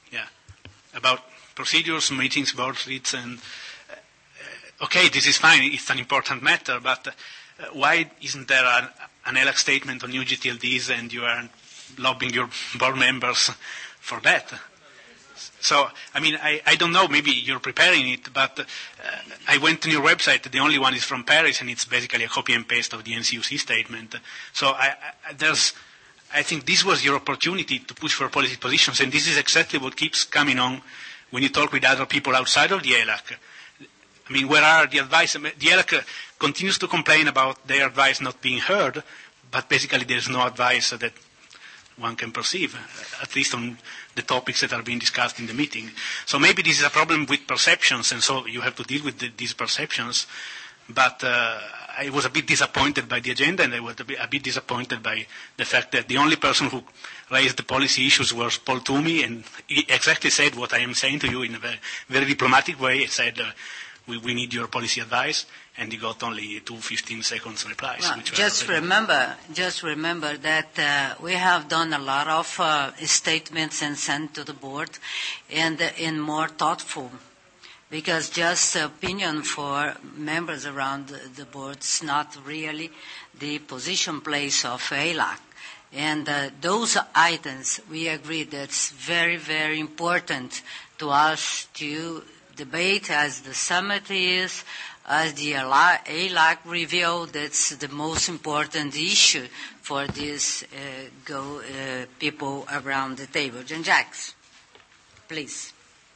about procedures, meetings, board seats. And, okay, this is fine. It's an important matter. But why isn't there an ALAC statement on new GTLDs and you are lobbying your board members for that? So, I mean, I don't know, maybe you're preparing it, but I went to your website. The only one is from Paris, and it's basically a copy and paste of the NCUC statement. So I think this was your opportunity to push for policy positions, and this is exactly what keeps coming on when you talk with other people outside of the ELAC. I mean, where are the advice? The ELAC continues to complain about their advice not being heard, but basically there's no advice that one can perceive, at least on the topics that are being discussed in the meeting. So maybe this is a problem with perceptions, and so you have to deal with these perceptions. But I was a bit disappointed by the agenda, and I was a bit disappointed by the fact that the only person who raised the policy issues was Paul Twomey, and he exactly said what I am saying to you in a very, very diplomatic way. He said, we need your policy advice, and he got only 2 15-second replies. Well, which just remember that we have done a lot of statements and sent to the board, and in more thoughtful, because just opinion for members around the board is not really the position place of ELAC. And those items, we agree that's very, very important to us to debate as the summit is, as the ELAC review. That's the most important issue for these people around the table. Jean-Jacques, please.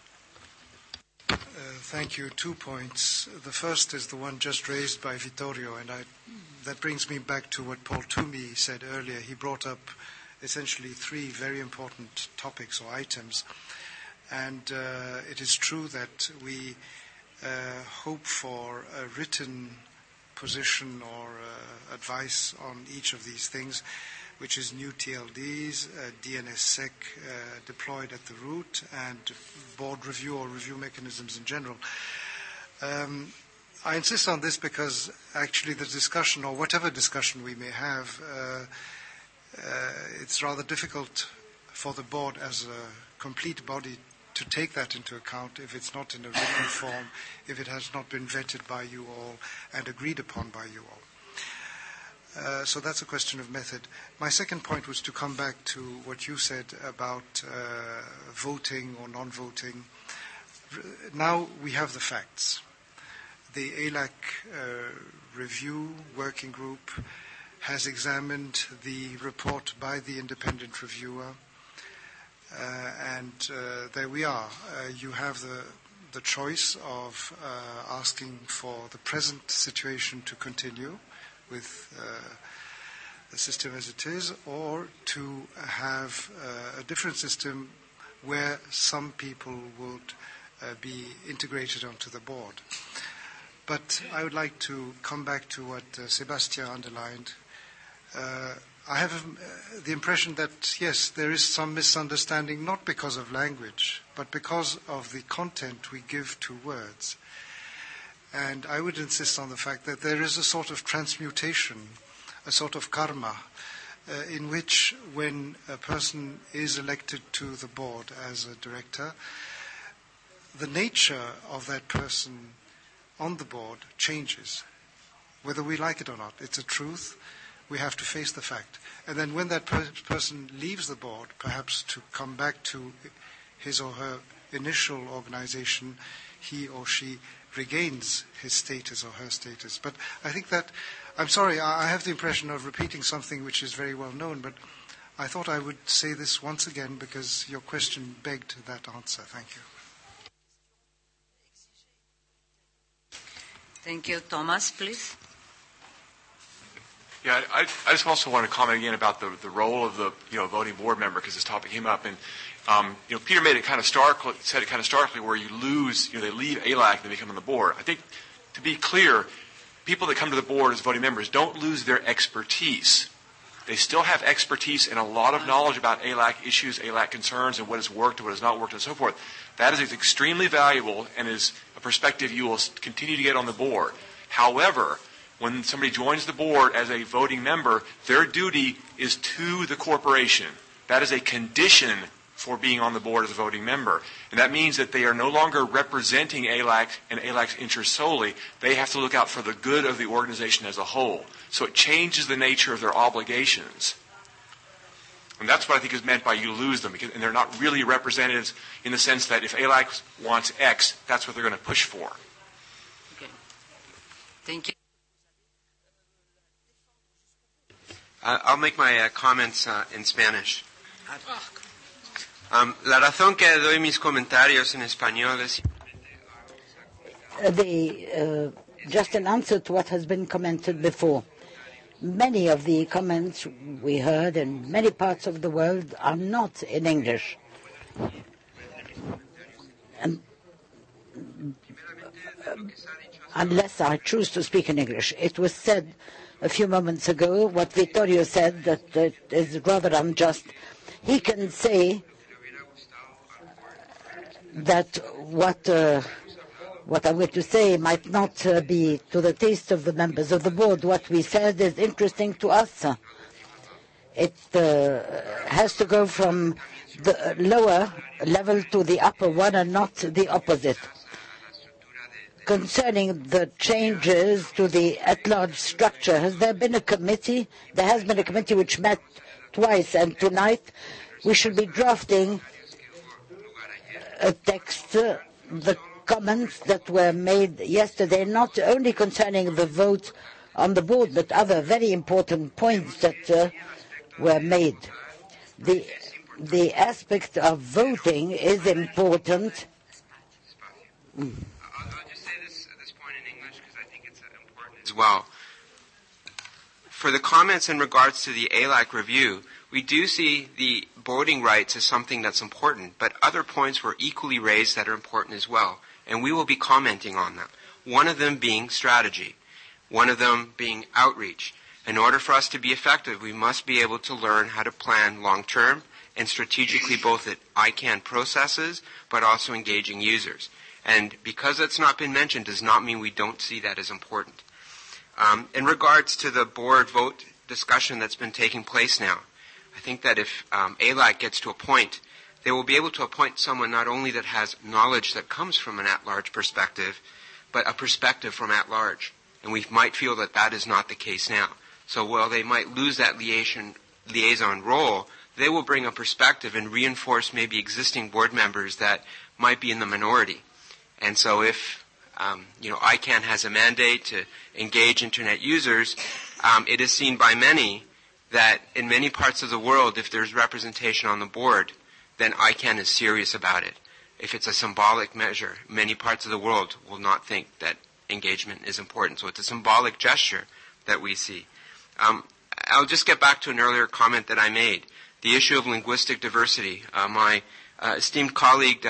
Thank you. 2 points. The first is the one just raised by Vittorio, and that brings me back to what Paul Twomey said earlier. He brought up essentially 3 very important topics or items. And it is true that we hope for a written position or advice on each of these things, which is new TLDs, DNSSEC deployed at the root, and board review or review mechanisms in general. I insist on this because actually the discussion, or whatever discussion we may have, it's rather difficult for the board as a complete body to take that into account if it's not in a written form, if it has not been vetted by you all and agreed upon by you all. So that's a question of method. My second point was to come back to what you said about voting or non-voting. Now we have the facts. The ELAC review working group has examined the report by the independent reviewer, and there we are. You have the choice of asking for the present situation to continue with the system as it is, or to have a different system where some people would be integrated onto the board. But I would like to come back to what Sébastien underlined. I have the impression that, yes, there is some misunderstanding, not because of language, but because of the content we give to words. And I would insist on the fact that there is a sort of transmutation, a sort of karma, in which when a person is elected to the board as a director, the nature of that person on the board changes, whether we like it or not. It's a truth. We have to face the fact. And then when that person leaves the board, perhaps to come back to his or her initial organization, he or she regains his status or her status. But I think that, I'm sorry, I have the impression of repeating something which is very well known, but I thought I would say this once again because your question begged that answer. Thank you. Thank you. Thomas, please. Yeah, I just also want to comment again about the role of the voting board member, because this topic came up, and Peter made it kind of said it kind of starkly, where you lose, they leave ELAC and they become on the board. I think, to be clear, people that come to the board as voting members don't lose their expertise. They still have expertise and a lot of knowledge about ELAC issues, ELAC concerns, and what has worked and what has not worked, and so forth. That is extremely valuable and is a perspective you will continue to get on the board. However, when somebody joins the board as a voting member, their duty is to the corporation. That is a condition for being on the board as a voting member. And that means that they are no longer representing ELAC and ELAC's interests solely. They have to look out for the good of the organization as a whole. So it changes the nature of their obligations. And that's what I think is meant by you lose them, and they're not really representatives in the sense that if ALAC wants X, that's what they're going to push for. Okay. Thank you. I'll make my comments in Spanish. La razón que doy mis comentarios en español es... Just an answer to what has been commented before. Many of the comments we heard in many parts of the world are not in English. And, unless I choose to speak in English. It was said a few moments ago, what Vittorio said, that is rather unjust. He can say that what I'm going to say might not be to the taste of the members of the board. What we said is interesting to us. It has to go from the lower level to the upper one and not the opposite. Concerning the changes to the at-large structure, has there been a committee? There has been a committee which met twice, and tonight we should be drafting a text, the comments that were made yesterday, not only concerning the vote on the board, but other very important points that were made. The aspect of voting is important. I'll just say this point in English because I think it's important as well. For the comments in regards to the ALAC review, we do see the voting rights as something that's important, but other points were equally raised that are important as well, and we will be commenting on them. One of them being strategy, one of them being outreach. In order for us to be effective, we must be able to learn how to plan long-term and strategically both at ICANN processes, but also engaging users. And because that's not been mentioned does not mean we don't see that as important. In regards to the board vote discussion that's been taking place now, I think that if ALAC gets to a point, they will be able to appoint someone not only that has knowledge that comes from an at-large perspective, but a perspective from at-large. And we might feel that that is not the case now. So while they might lose that liaison role, they will bring a perspective and reinforce maybe existing board members that might be in the minority. And so if ICANN has a mandate to engage Internet users, it is seen by many that in many parts of the world, if there's representation on the board, then ICANN is serious about it. If it's a symbolic measure, many parts of the world will not think that engagement is important. So it's a symbolic gesture that we see. I'll just get back to an earlier comment that I made, the issue of linguistic diversity. My esteemed colleague,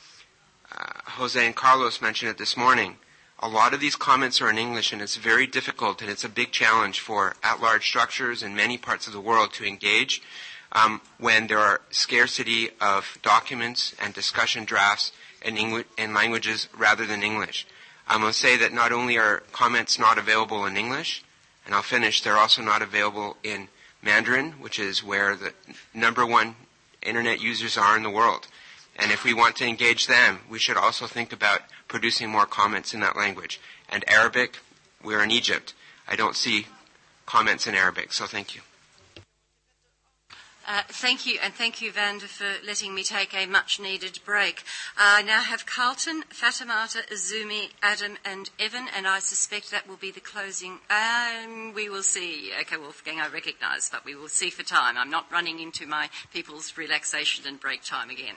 Jose and Carlos, mentioned it this morning. A lot of these comments are in English, and it's very difficult, and it's a big challenge for at-large structures in many parts of the world to engage when there are scarcity of documents and discussion drafts in languages rather than English. I must say that not only are comments not available in English, and I'll finish, they're also not available in Mandarin, which is where the number one Internet users are in the world. And if we want to engage them, we should also think about producing more comments in that language. And Arabic, we're in Egypt. I don't see comments in Arabic, so thank you. Thank you, and thank you, Vanda, for letting me take a much-needed break. I now have Carlton, Fatimata, Azumi, Adam, and Evan, and I suspect that will be the closing. We will see. Okay, Wolfgang, I recognise, but we will see for time. I'm not running into my people's relaxation and break time again.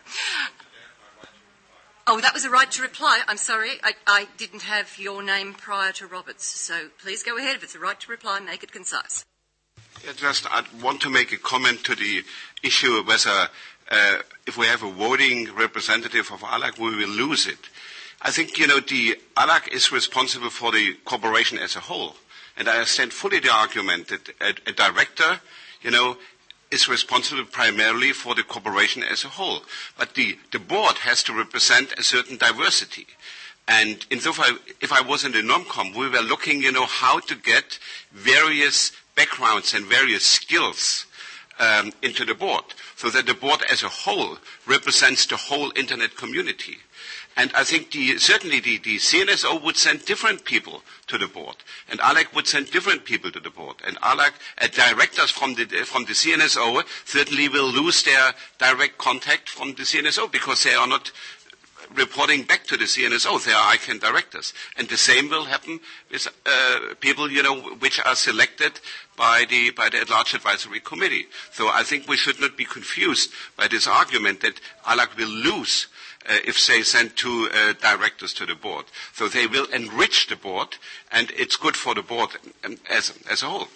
Oh, that was a right to reply. I'm sorry. I didn't have your name prior to Roberts, so please go ahead. If it's a right to reply, make it concise. I want to make a comment to the issue of whether if we have a voting representative of ALAC, we will lose it. I think, the ALAC is responsible for the corporation as a whole. And I understand fully the argument that a director, is responsible primarily for the corporation as a whole. But the board has to represent a certain diversity. And insofar, if I was in the NOMCOM, we were looking, how to get various backgrounds and various skills into the board, so that the board as a whole represents the whole internet community. And I think certainly the CNSO would send different people to the board, and ALAC would send different people to the board. And ALAC, directors from the CNSO certainly will lose their direct contact from the CNSO because they are not reporting back to the CNSO. They are ICANN directors. And the same will happen with people, which are selected by the at-large advisory committee. So I think we should not be confused by this argument that ALAC will lose if they send two directors to the board. So they will enrich the board, and it's good for the board as a whole.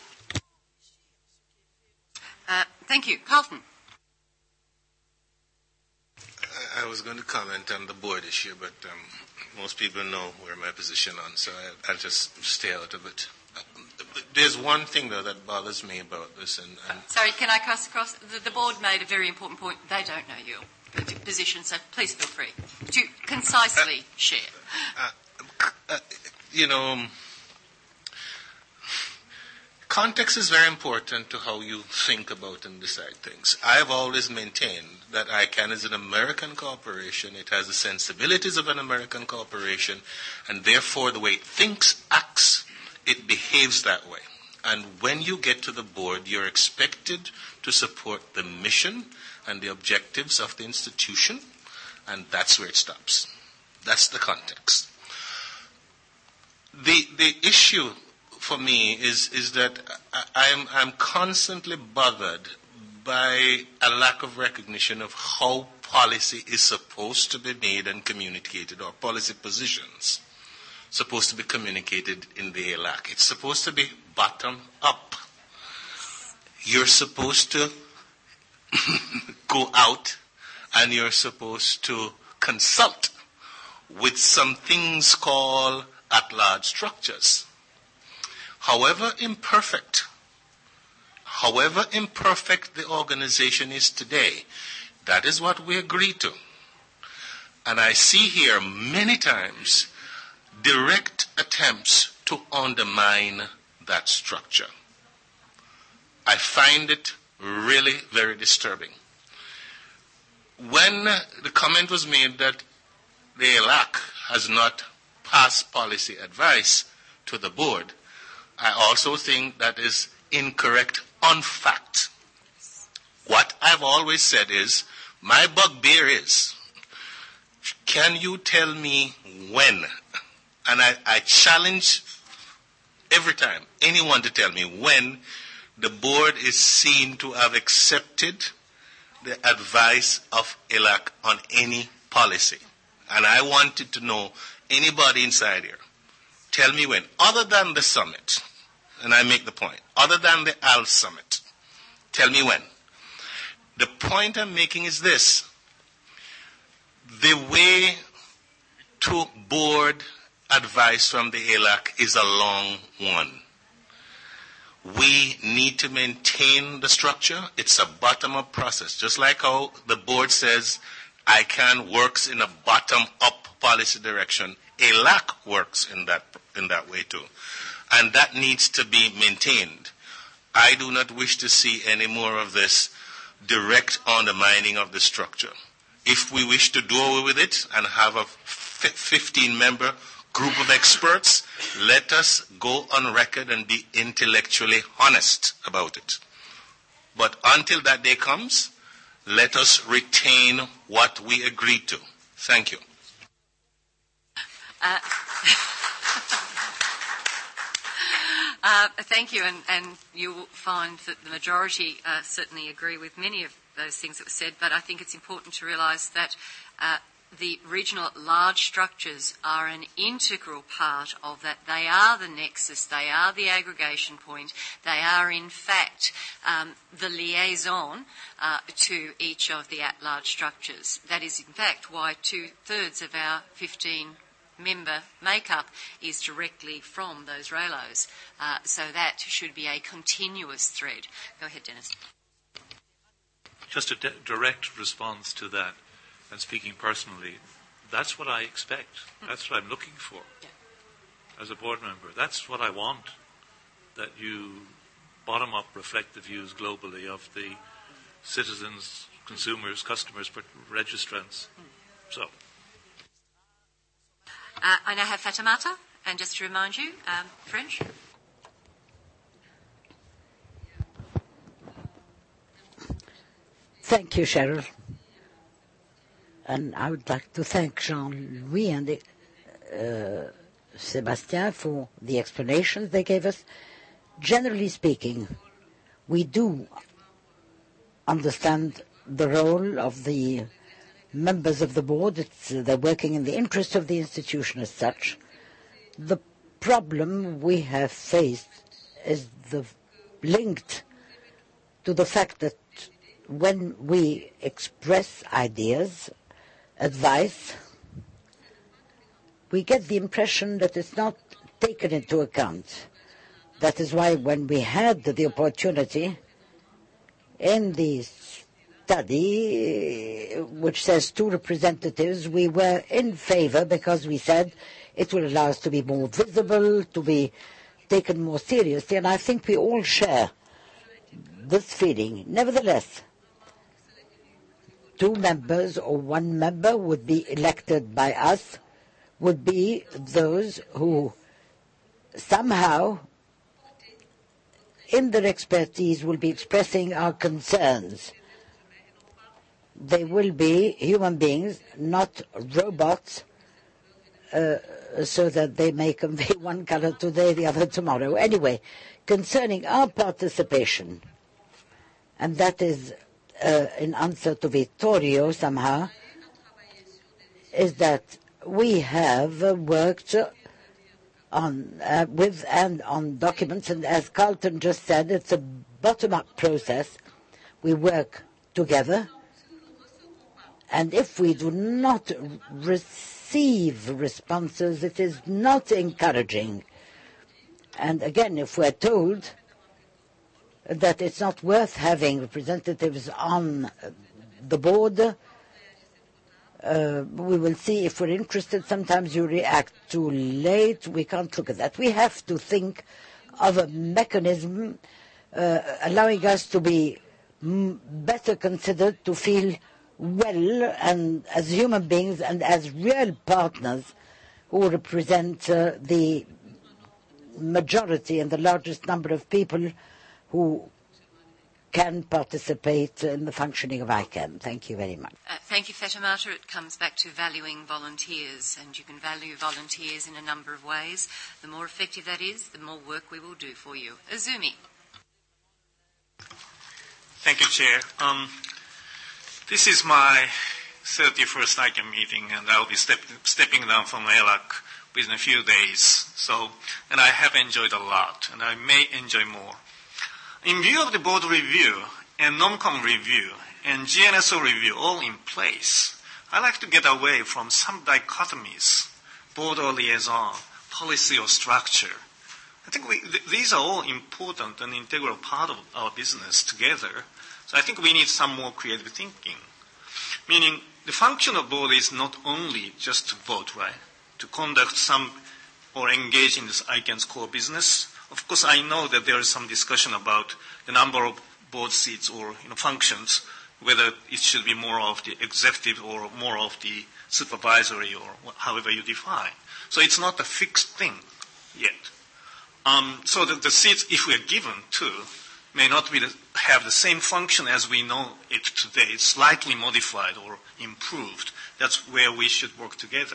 Thank you. Carlton. I was going to comment on the board issue, but most people know where my position on, so I'll just stay out of it. There's one thing, though, that bothers me about this. Sorry, can I cross across? The board made a very important point. They don't know your position, so please feel free to concisely share. Context is very important to how you think about and decide things. I've always maintained that ICANN is an American corporation. It has the sensibilities of an American corporation, and therefore the way it thinks, acts, it behaves that way. And when you get to the board, you're expected to support the mission and the objectives of the institution, and that's where it stops. That's the context. The issue for me is that I'm constantly bothered by a lack of recognition of how policy is supposed to be made and communicated, or policy positions supposed to be communicated in the ALAC. It's supposed to be bottom up. You're supposed to go out and you're supposed to consult with some things called at-large structures. However imperfect the organization is today, that is what we agree to. And I see here many times direct attempts to undermine that structure. I find it really very disturbing. When the comment was made that the ALAC has not passed policy advice to the board, I also think that is incorrect on fact. What I've always said is, my bugbear is, can you tell me when? And I challenge every time anyone to tell me when the board is seen to have accepted the advice of ALAC on any policy. And I wanted to know, anybody inside here, tell me when, other than the summit, and I make the point, other than the ALS summit, tell me when. The point I'm making is this: the way to board advice from the ALAC is a long one. We need to maintain the structure. It's a bottom-up process. Just like how the board says ICANN works in a bottom-up policy direction, ALAC works in that way too. And that needs to be maintained. I do not wish to see any more of this direct undermining of the structure. If we wish to do away with it and have a 15-member group of experts, let us go on record and be intellectually honest about it. But until that day comes, let us retain what we agreed to. Thank you. Thank you, and you will find that the majority certainly agree with many of those things that were said, but I think it's important to realise that the regional large structures are an integral part of that. They are the nexus, they are the aggregation point, they are in fact the liaison to each of the at-large structures. That is in fact why 2/3 of our 15-member makeup is directly from those RALOs. So that should be a continuous thread. Go ahead, Dennis. Just a direct response to that, and speaking personally, that's what I expect. That's what I'm looking for as a board member. That's what I want, that you bottom-up reflect the views globally of the citizens, consumers, customers, registrants. So. I now have Fatoumata, and just to remind you, French. Thank you, Cheryl. And I would like to thank Jean-Louis and Sébastien for the explanations they gave us. Generally speaking, we do understand the role of the members of the board. They're working in the interest of the institution as such. The problem we have faced is linked to the fact that when we express ideas, advice, we get the impression that it's not taken into account. That is why when we had the opportunity in the study, which says 2 representatives, we were in favor because we said it will allow us to be more visible, to be taken more seriously, and I think we all share this feeling. Nevertheless, 2 members or 1 member would be elected by us, would be those who somehow, in their expertise, will be expressing our concerns. They will be human beings, not robots, so that they may convey one color today, the other tomorrow. Anyway, concerning our participation, and that is in answer to Vittorio somehow, is that we have worked on with and on documents, and as Carlton just said, it's a bottom-up process. We work together, and if we do not receive responses, it is not encouraging. And again, if we're told that it's not worth having representatives on the board, we will see if we're interested. Sometimes you react too late. We can't look at that. We have to think of a mechanism allowing us to be better considered, to feel well, and as human beings and as real partners who represent the majority and the largest number of people who can participate in the functioning of ICANN. Thank you very much. Thank you, Fatoumata. It comes back to valuing volunteers, and you can value volunteers in a number of ways. The more effective that is, the more work we will do for you. Azumi. Thank you, Chair. This is my 31st ICANN meeting, and I'll be stepping down from ELAC within a few days. And I have enjoyed a lot, and I may enjoy more. In view of the board review and non-com review and GNSO review all in place, I like to get away from some dichotomies, board or liaison, policy or structure. I think these are all important and integral part of our business together. So I think we need some more creative thinking. Meaning the function of board is not only just to vote, right? To conduct some or engage in this ICANN's core business. Of course, I know that there is some discussion about the number of board seats or functions, whether it should be more of the executive or more of the supervisory or however you define. So it's not a fixed thing yet. So that the seats, if we are given to, may not have the same function as we know it today. It's slightly modified or improved. That's where we should work together.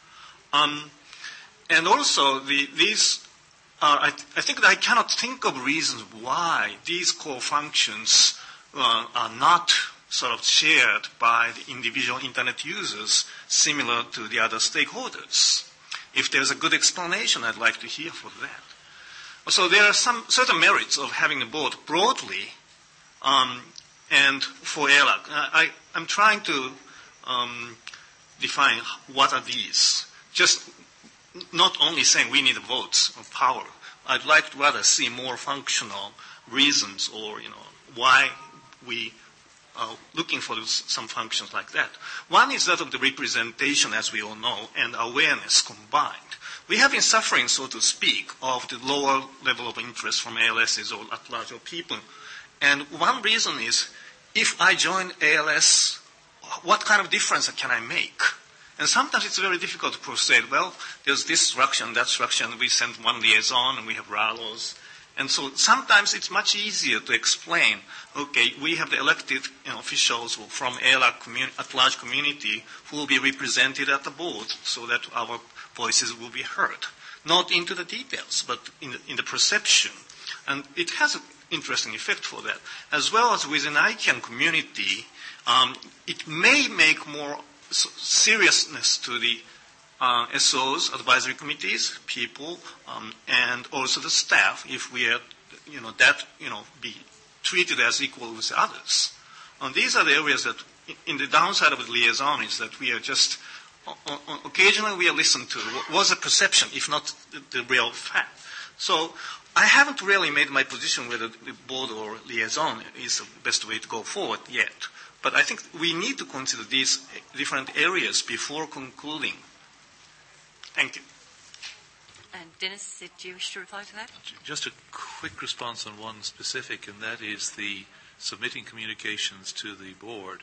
And also, these I think that I cannot think of reasons why these core functions are not sort of shared by the individual Internet users similar to the other stakeholders. If there's a good explanation, I'd like to hear for that. So there are some certain merits of having a board broadly and for ELAC. I'm trying to define what are these. Just not only saying we need votes or power. I'd like to rather see more functional reasons or, why we are looking for some functions like that. One is that of the representation, as we all know, and awareness combined. we have been suffering, so to speak, of the lower level of interest from ALSs or at larger people. And one reason is, if I join ALS, what kind of difference can I make? And sometimes it's very difficult to proceed. Well, there's this structure and that structure, and we send one liaison, and we have RALOs. And so sometimes it's much easier to explain, okay, we have the elected officials from ALAC at-large community who will be represented at the board so that our voices will be heard. Not into the details, but in the perception. And it has an interesting effect for that. As well as within ICANN community, it may make more seriousness to the SOs, advisory committees, people, and also the staff, if we are, be treated as equal with others. And these are the areas that, in the downside of the liaison, is that we are just, occasionally we are listened to. What's the perception, if not the real fact? So I haven't really made my position whether the board or liaison is the best way to go forward yet. But I think we need to consider these different areas before concluding. Thank you. And Dennis, did you wish to reply to that? Just a quick response on one specific, and that is the submitting communications to the board.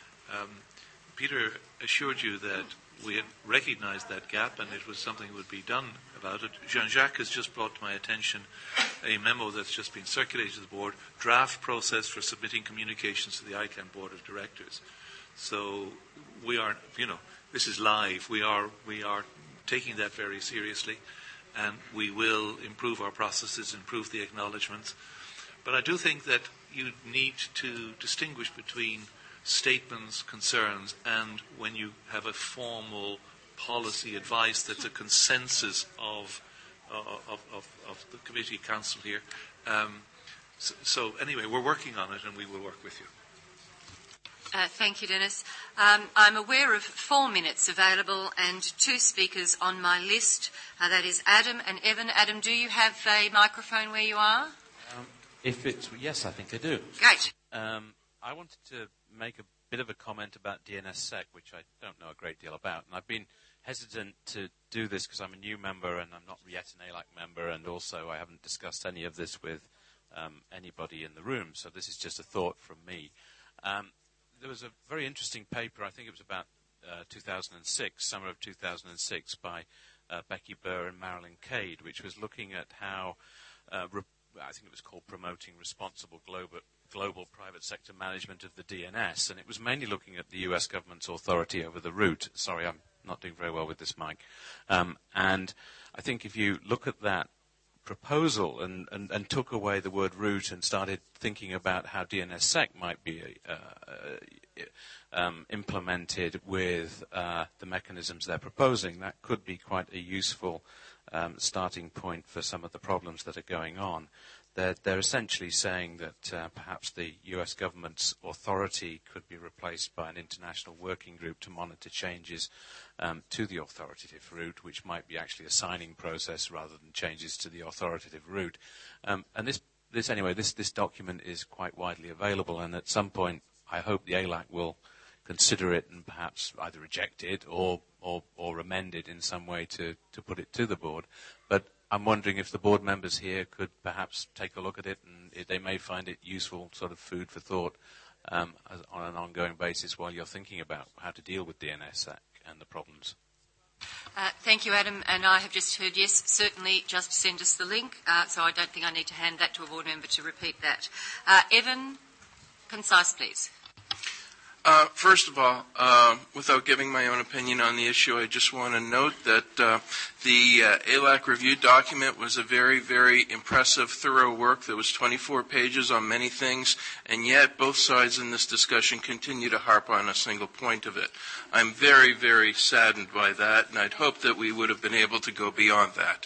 Peter assured you that we had recognized that gap and it was something that would be done about it. Jean-Jacques has just brought to my attention a memo that's just been circulated to the board, draft process for submitting communications to the ICANN board of directors. So we are, this is live. We are taking that very seriously, and we will improve our processes, improve the acknowledgements. But I do think that you need to distinguish between statements, concerns, and when you have a formal policy advice that's a consensus of the committee council here. So anyway, we're working on it, and we will work with you. Thank you, Dennis. I'm aware of 4 minutes available and 2 speakers on my list. That is Adam and Evan. Adam, do you have a microphone where you are? Yes, I think I do. Great. I wanted to make a bit of a comment about DNSSEC, which I don't know a great deal about. And I've been hesitant to do this because I'm a new member and I'm not yet an ALAC member, and also I haven't discussed any of this with anybody in the room. So this is just a thought from me. There was a very interesting paper, I think it was about 2006, summer of 2006, by Becky Burr and Marilyn Cade, which was looking at how, I think it was called Promoting Responsible Global Private Sector Management of the DNS, and it was mainly looking at the US government's authority over the root. Sorry, I'm not doing very well with this mic. And I think if you look at that proposal and took away the word root and started thinking about how DNSSEC might be implemented with the mechanisms they're proposing, that could be quite a useful starting point for some of the problems that are going on. They're essentially saying that perhaps the US government's authority could be replaced by an international working group to monitor changes to the authoritative route, which might be actually a signing process rather than changes to the authoritative route. And this document is quite widely available, and at some point I hope the ALAC will consider it and perhaps either reject it or amend it in some way to put it to the board. But I'm wondering if the board members here could perhaps take a look at it, and they may find it useful sort of food for thought on an ongoing basis while you're thinking about how to deal with DNSSEC and the problems. Thank you, Adam. And I have just heard, yes, certainly just send us the link. So I don't think I need to hand that to a board member to repeat that. Evan, concise, please. First of all, without giving my own opinion on the issue, I just want to note that the ALAC review document was a very, very impressive, thorough work. There was 24 pages on many things, and yet both sides in this discussion continue to harp on a single point of it. I'm very, very saddened by that, and I'd hope that we would have been able to go beyond that.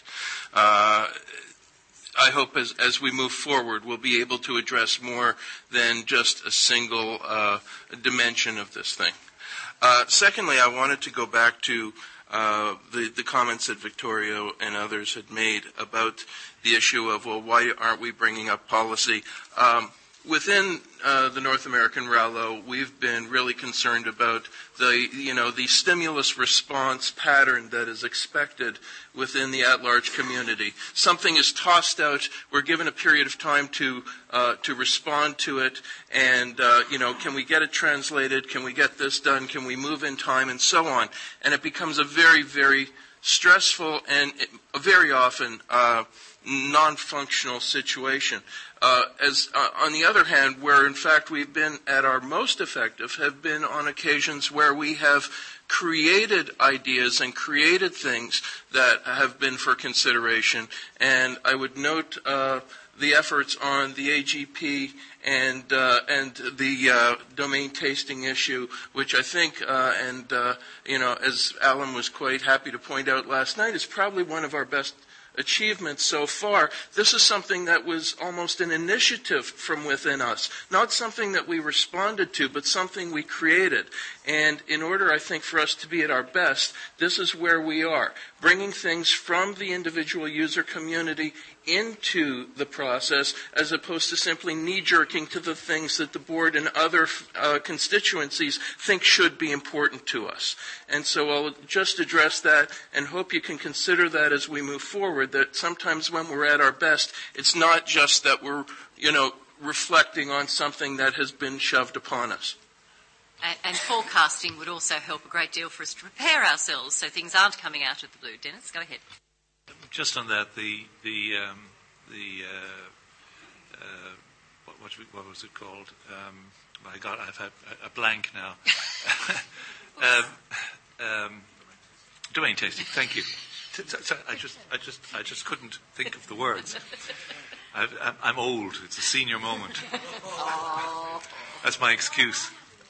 I hope as we move forward, we'll be able to address more than just a single dimension of this thing. Secondly, I wanted to go back to the comments that Victoria and others had made about the issue of, well, why aren't we bringing up policy? within the North American RALO, we've been really concerned about the stimulus response pattern that is expected within the at-large community. Something is tossed out. We're given a period of time to respond to it, and can we get it translated? Can we get this done? Can we move in time, and so on? And it becomes a very, very stressful and very often non-functional situation. On the other hand, where in fact we've been at our most effective have been on occasions where we have created ideas and created things that have been for consideration. And I would note the efforts on the AGP and the domain tasting issue, which I think, as Alan was quite happy to point out last night, is probably one of our best achievements so far. This is something that was almost an initiative from within us, not something that we responded to, but something we created. And in order, I think, for us to be at our best, this is where we are, bringing things from the individual user community into the process, as opposed to simply knee-jerking to the things that the board and other constituencies think should be important to us. And so I'll just address that and hope you can consider that as we move forward, that sometimes when we're at our best, it's not just that we're, reflecting on something that has been shoved upon us. And forecasting would also help a great deal for us to prepare ourselves so things aren't coming out of the blue. Dennis, go ahead. Just on that, what was it called? My God, I've had a blank now. Domain tasting. Thank you. I just couldn't think of the words. I'm old. It's a senior moment. That's my excuse.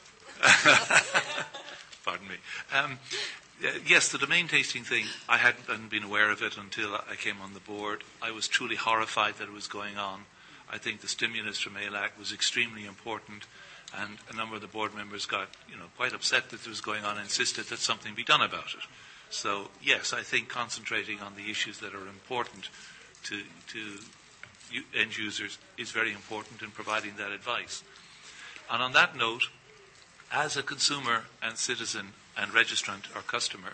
Pardon me. Yes, the domain tasting thing, I hadn't been aware of it until I came on the board. I was truly horrified that it was going on. I think the stimulus from ALAC was extremely important, and a number of the board members got quite upset that it was going on and insisted that something be done about it. So, yes, I think concentrating on the issues that are important to end users is very important in providing that advice. And on that note, as a consumer and citizen and registrant or customer,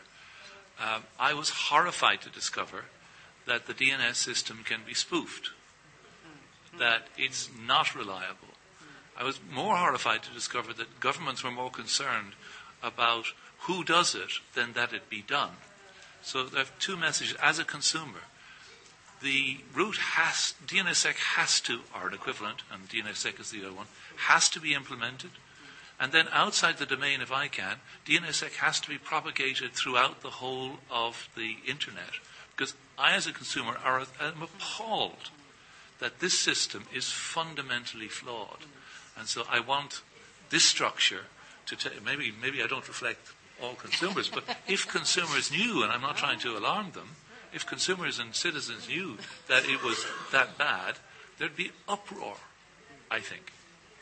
I was horrified to discover that the DNS system can be spoofed, that it's not reliable. I was more horrified to discover that governments were more concerned about who does it than that it be done. So there are two messages. As a consumer, the root DNSSEC has to, or an equivalent, and DNSSEC is the other one, has to be implemented. And then outside the domain of ICANN, DNSSEC has to be propagated throughout the whole of the Internet. Because I, as a consumer, am appalled that this system is fundamentally flawed. And so I want this structure to maybe I don't reflect all consumers, but if consumers knew, and I'm not trying to alarm them, if consumers and citizens knew that it was that bad, there'd be uproar, I think.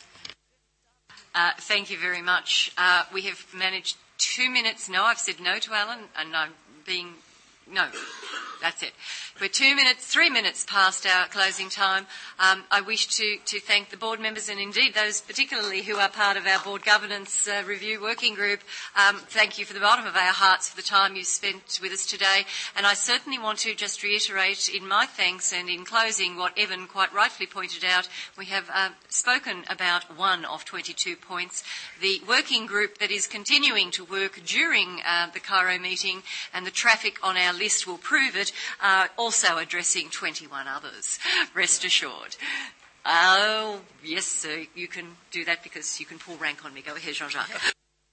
Thank you very much. We have managed 2 minutes. No, I've said no to Alan, and I'm being... No, that's it. We're 3 minutes past our closing time. I wish to thank the board members and indeed those particularly who are part of our board governance review working group. Thank you from the bottom of our hearts for the time you spent with us today. And I certainly want to just reiterate in my thanks and in closing what Evan quite rightfully pointed out. We have spoken about one of 22 points. The working group that is continuing to work during the Cairo meeting, and the traffic on our list will prove it, also addressing 21 others, rest assured. Oh, yes, sir, you can do that because you can pull rank on me. Go ahead, Jean-Jacques.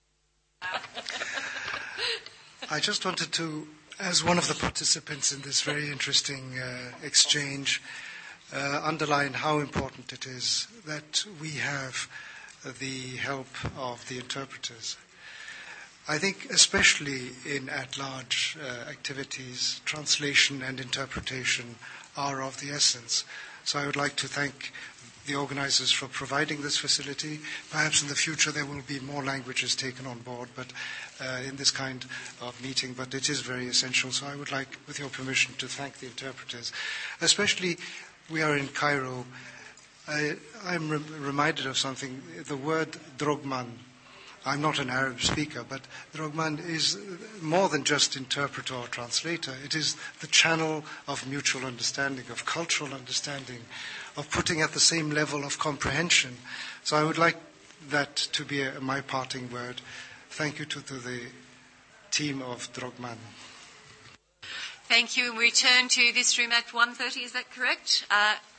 I just wanted to, as one of the participants in this very interesting exchange, underline how important it is that we have the help of the interpreters. I think especially in at-large activities, translation and interpretation are of the essence. So I would like to thank the organizers for providing this facility. Perhaps in the future there will be more languages taken on board but in this kind of meeting, but it is very essential. So I would like, with your permission, to thank the interpreters. Especially, we are in Cairo. I'm reminded of something. The word drogman. I'm not an Arab speaker, but drogman is more than just interpreter or translator. It is the channel of mutual understanding, of cultural understanding, of putting at the same level of comprehension. So I would like that to be my parting word. Thank you to the team of Drogman. Thank you. We return to this room at 1:30, is that correct?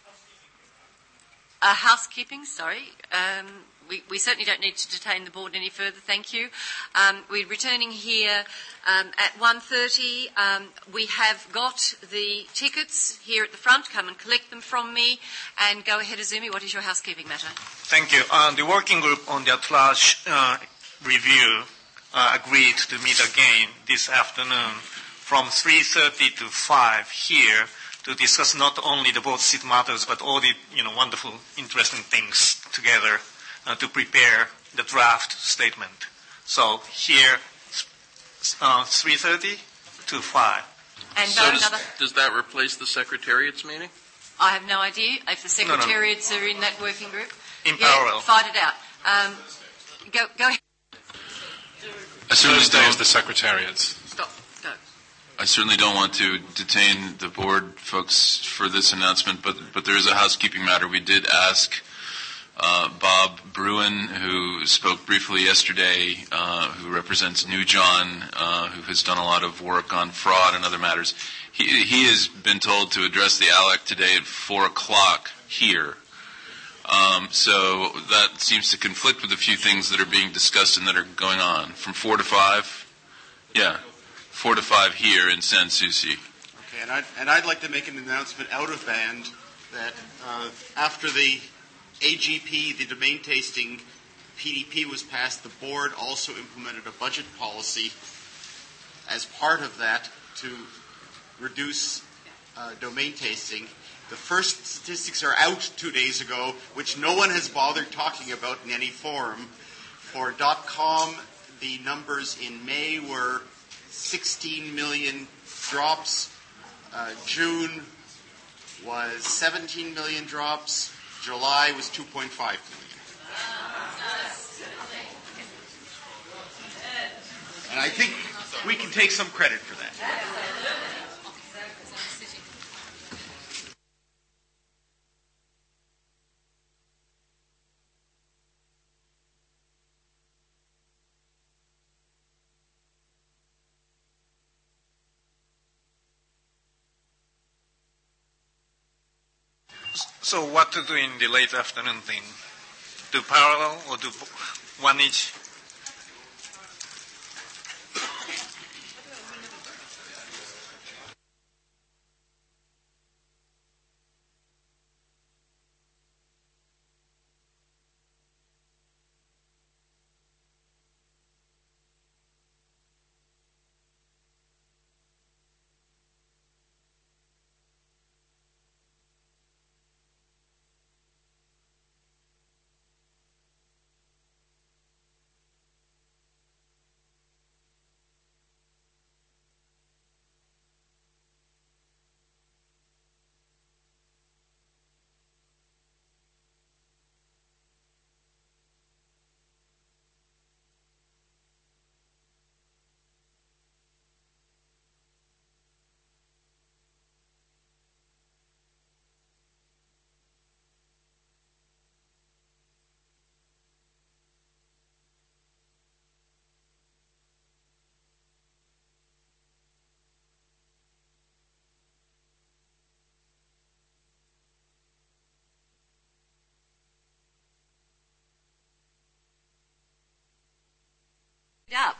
Housekeeping, sorry. We certainly don't need to detain the board any further, thank you. We're returning here at 1:30. We have got the tickets here at the front. Come and collect them from me. And go ahead, Azumi, what is your housekeeping matter? Thank you. The working group on the Atlas review agreed to meet again this afternoon from 3:30 to 5 here to discuss not only the board seat matters but all the wonderful, interesting things together to prepare the draft statement. So here, 3:30 to 5. And so does that replace the Secretariat's meeting? I have no idea if the Secretariats are in that working group. In parallel. Fight it out. Go ahead. I certainly don't. The Secretariats. Stop. Go. I certainly don't want to detain the board folks for this announcement, but there is a housekeeping matter. We did ask Bob Bruin, who spoke briefly yesterday, who represents New John, who has done a lot of work on fraud and other matters. He has been told to address the ALEC today at 4 o'clock here. So that seems to conflict with a few things that are being discussed and that are going on. From 4 to 5? Yeah. 4 to 5 here in Sans Souci. Okay, and I'd like to make an announcement out of band that after the AGP, the domain tasting PDP was passed, the board also implemented a budget policy as part of that to reduce domain tasting. The first statistics are out 2 days ago, which no one has bothered talking about in any forum. For .com, the numbers in May were 16 million drops. June was 17 million drops. July was 2.5 million. And I think we can take some credit for that. So what to do in the late afternoon thing? Do parallel or do one each? Up.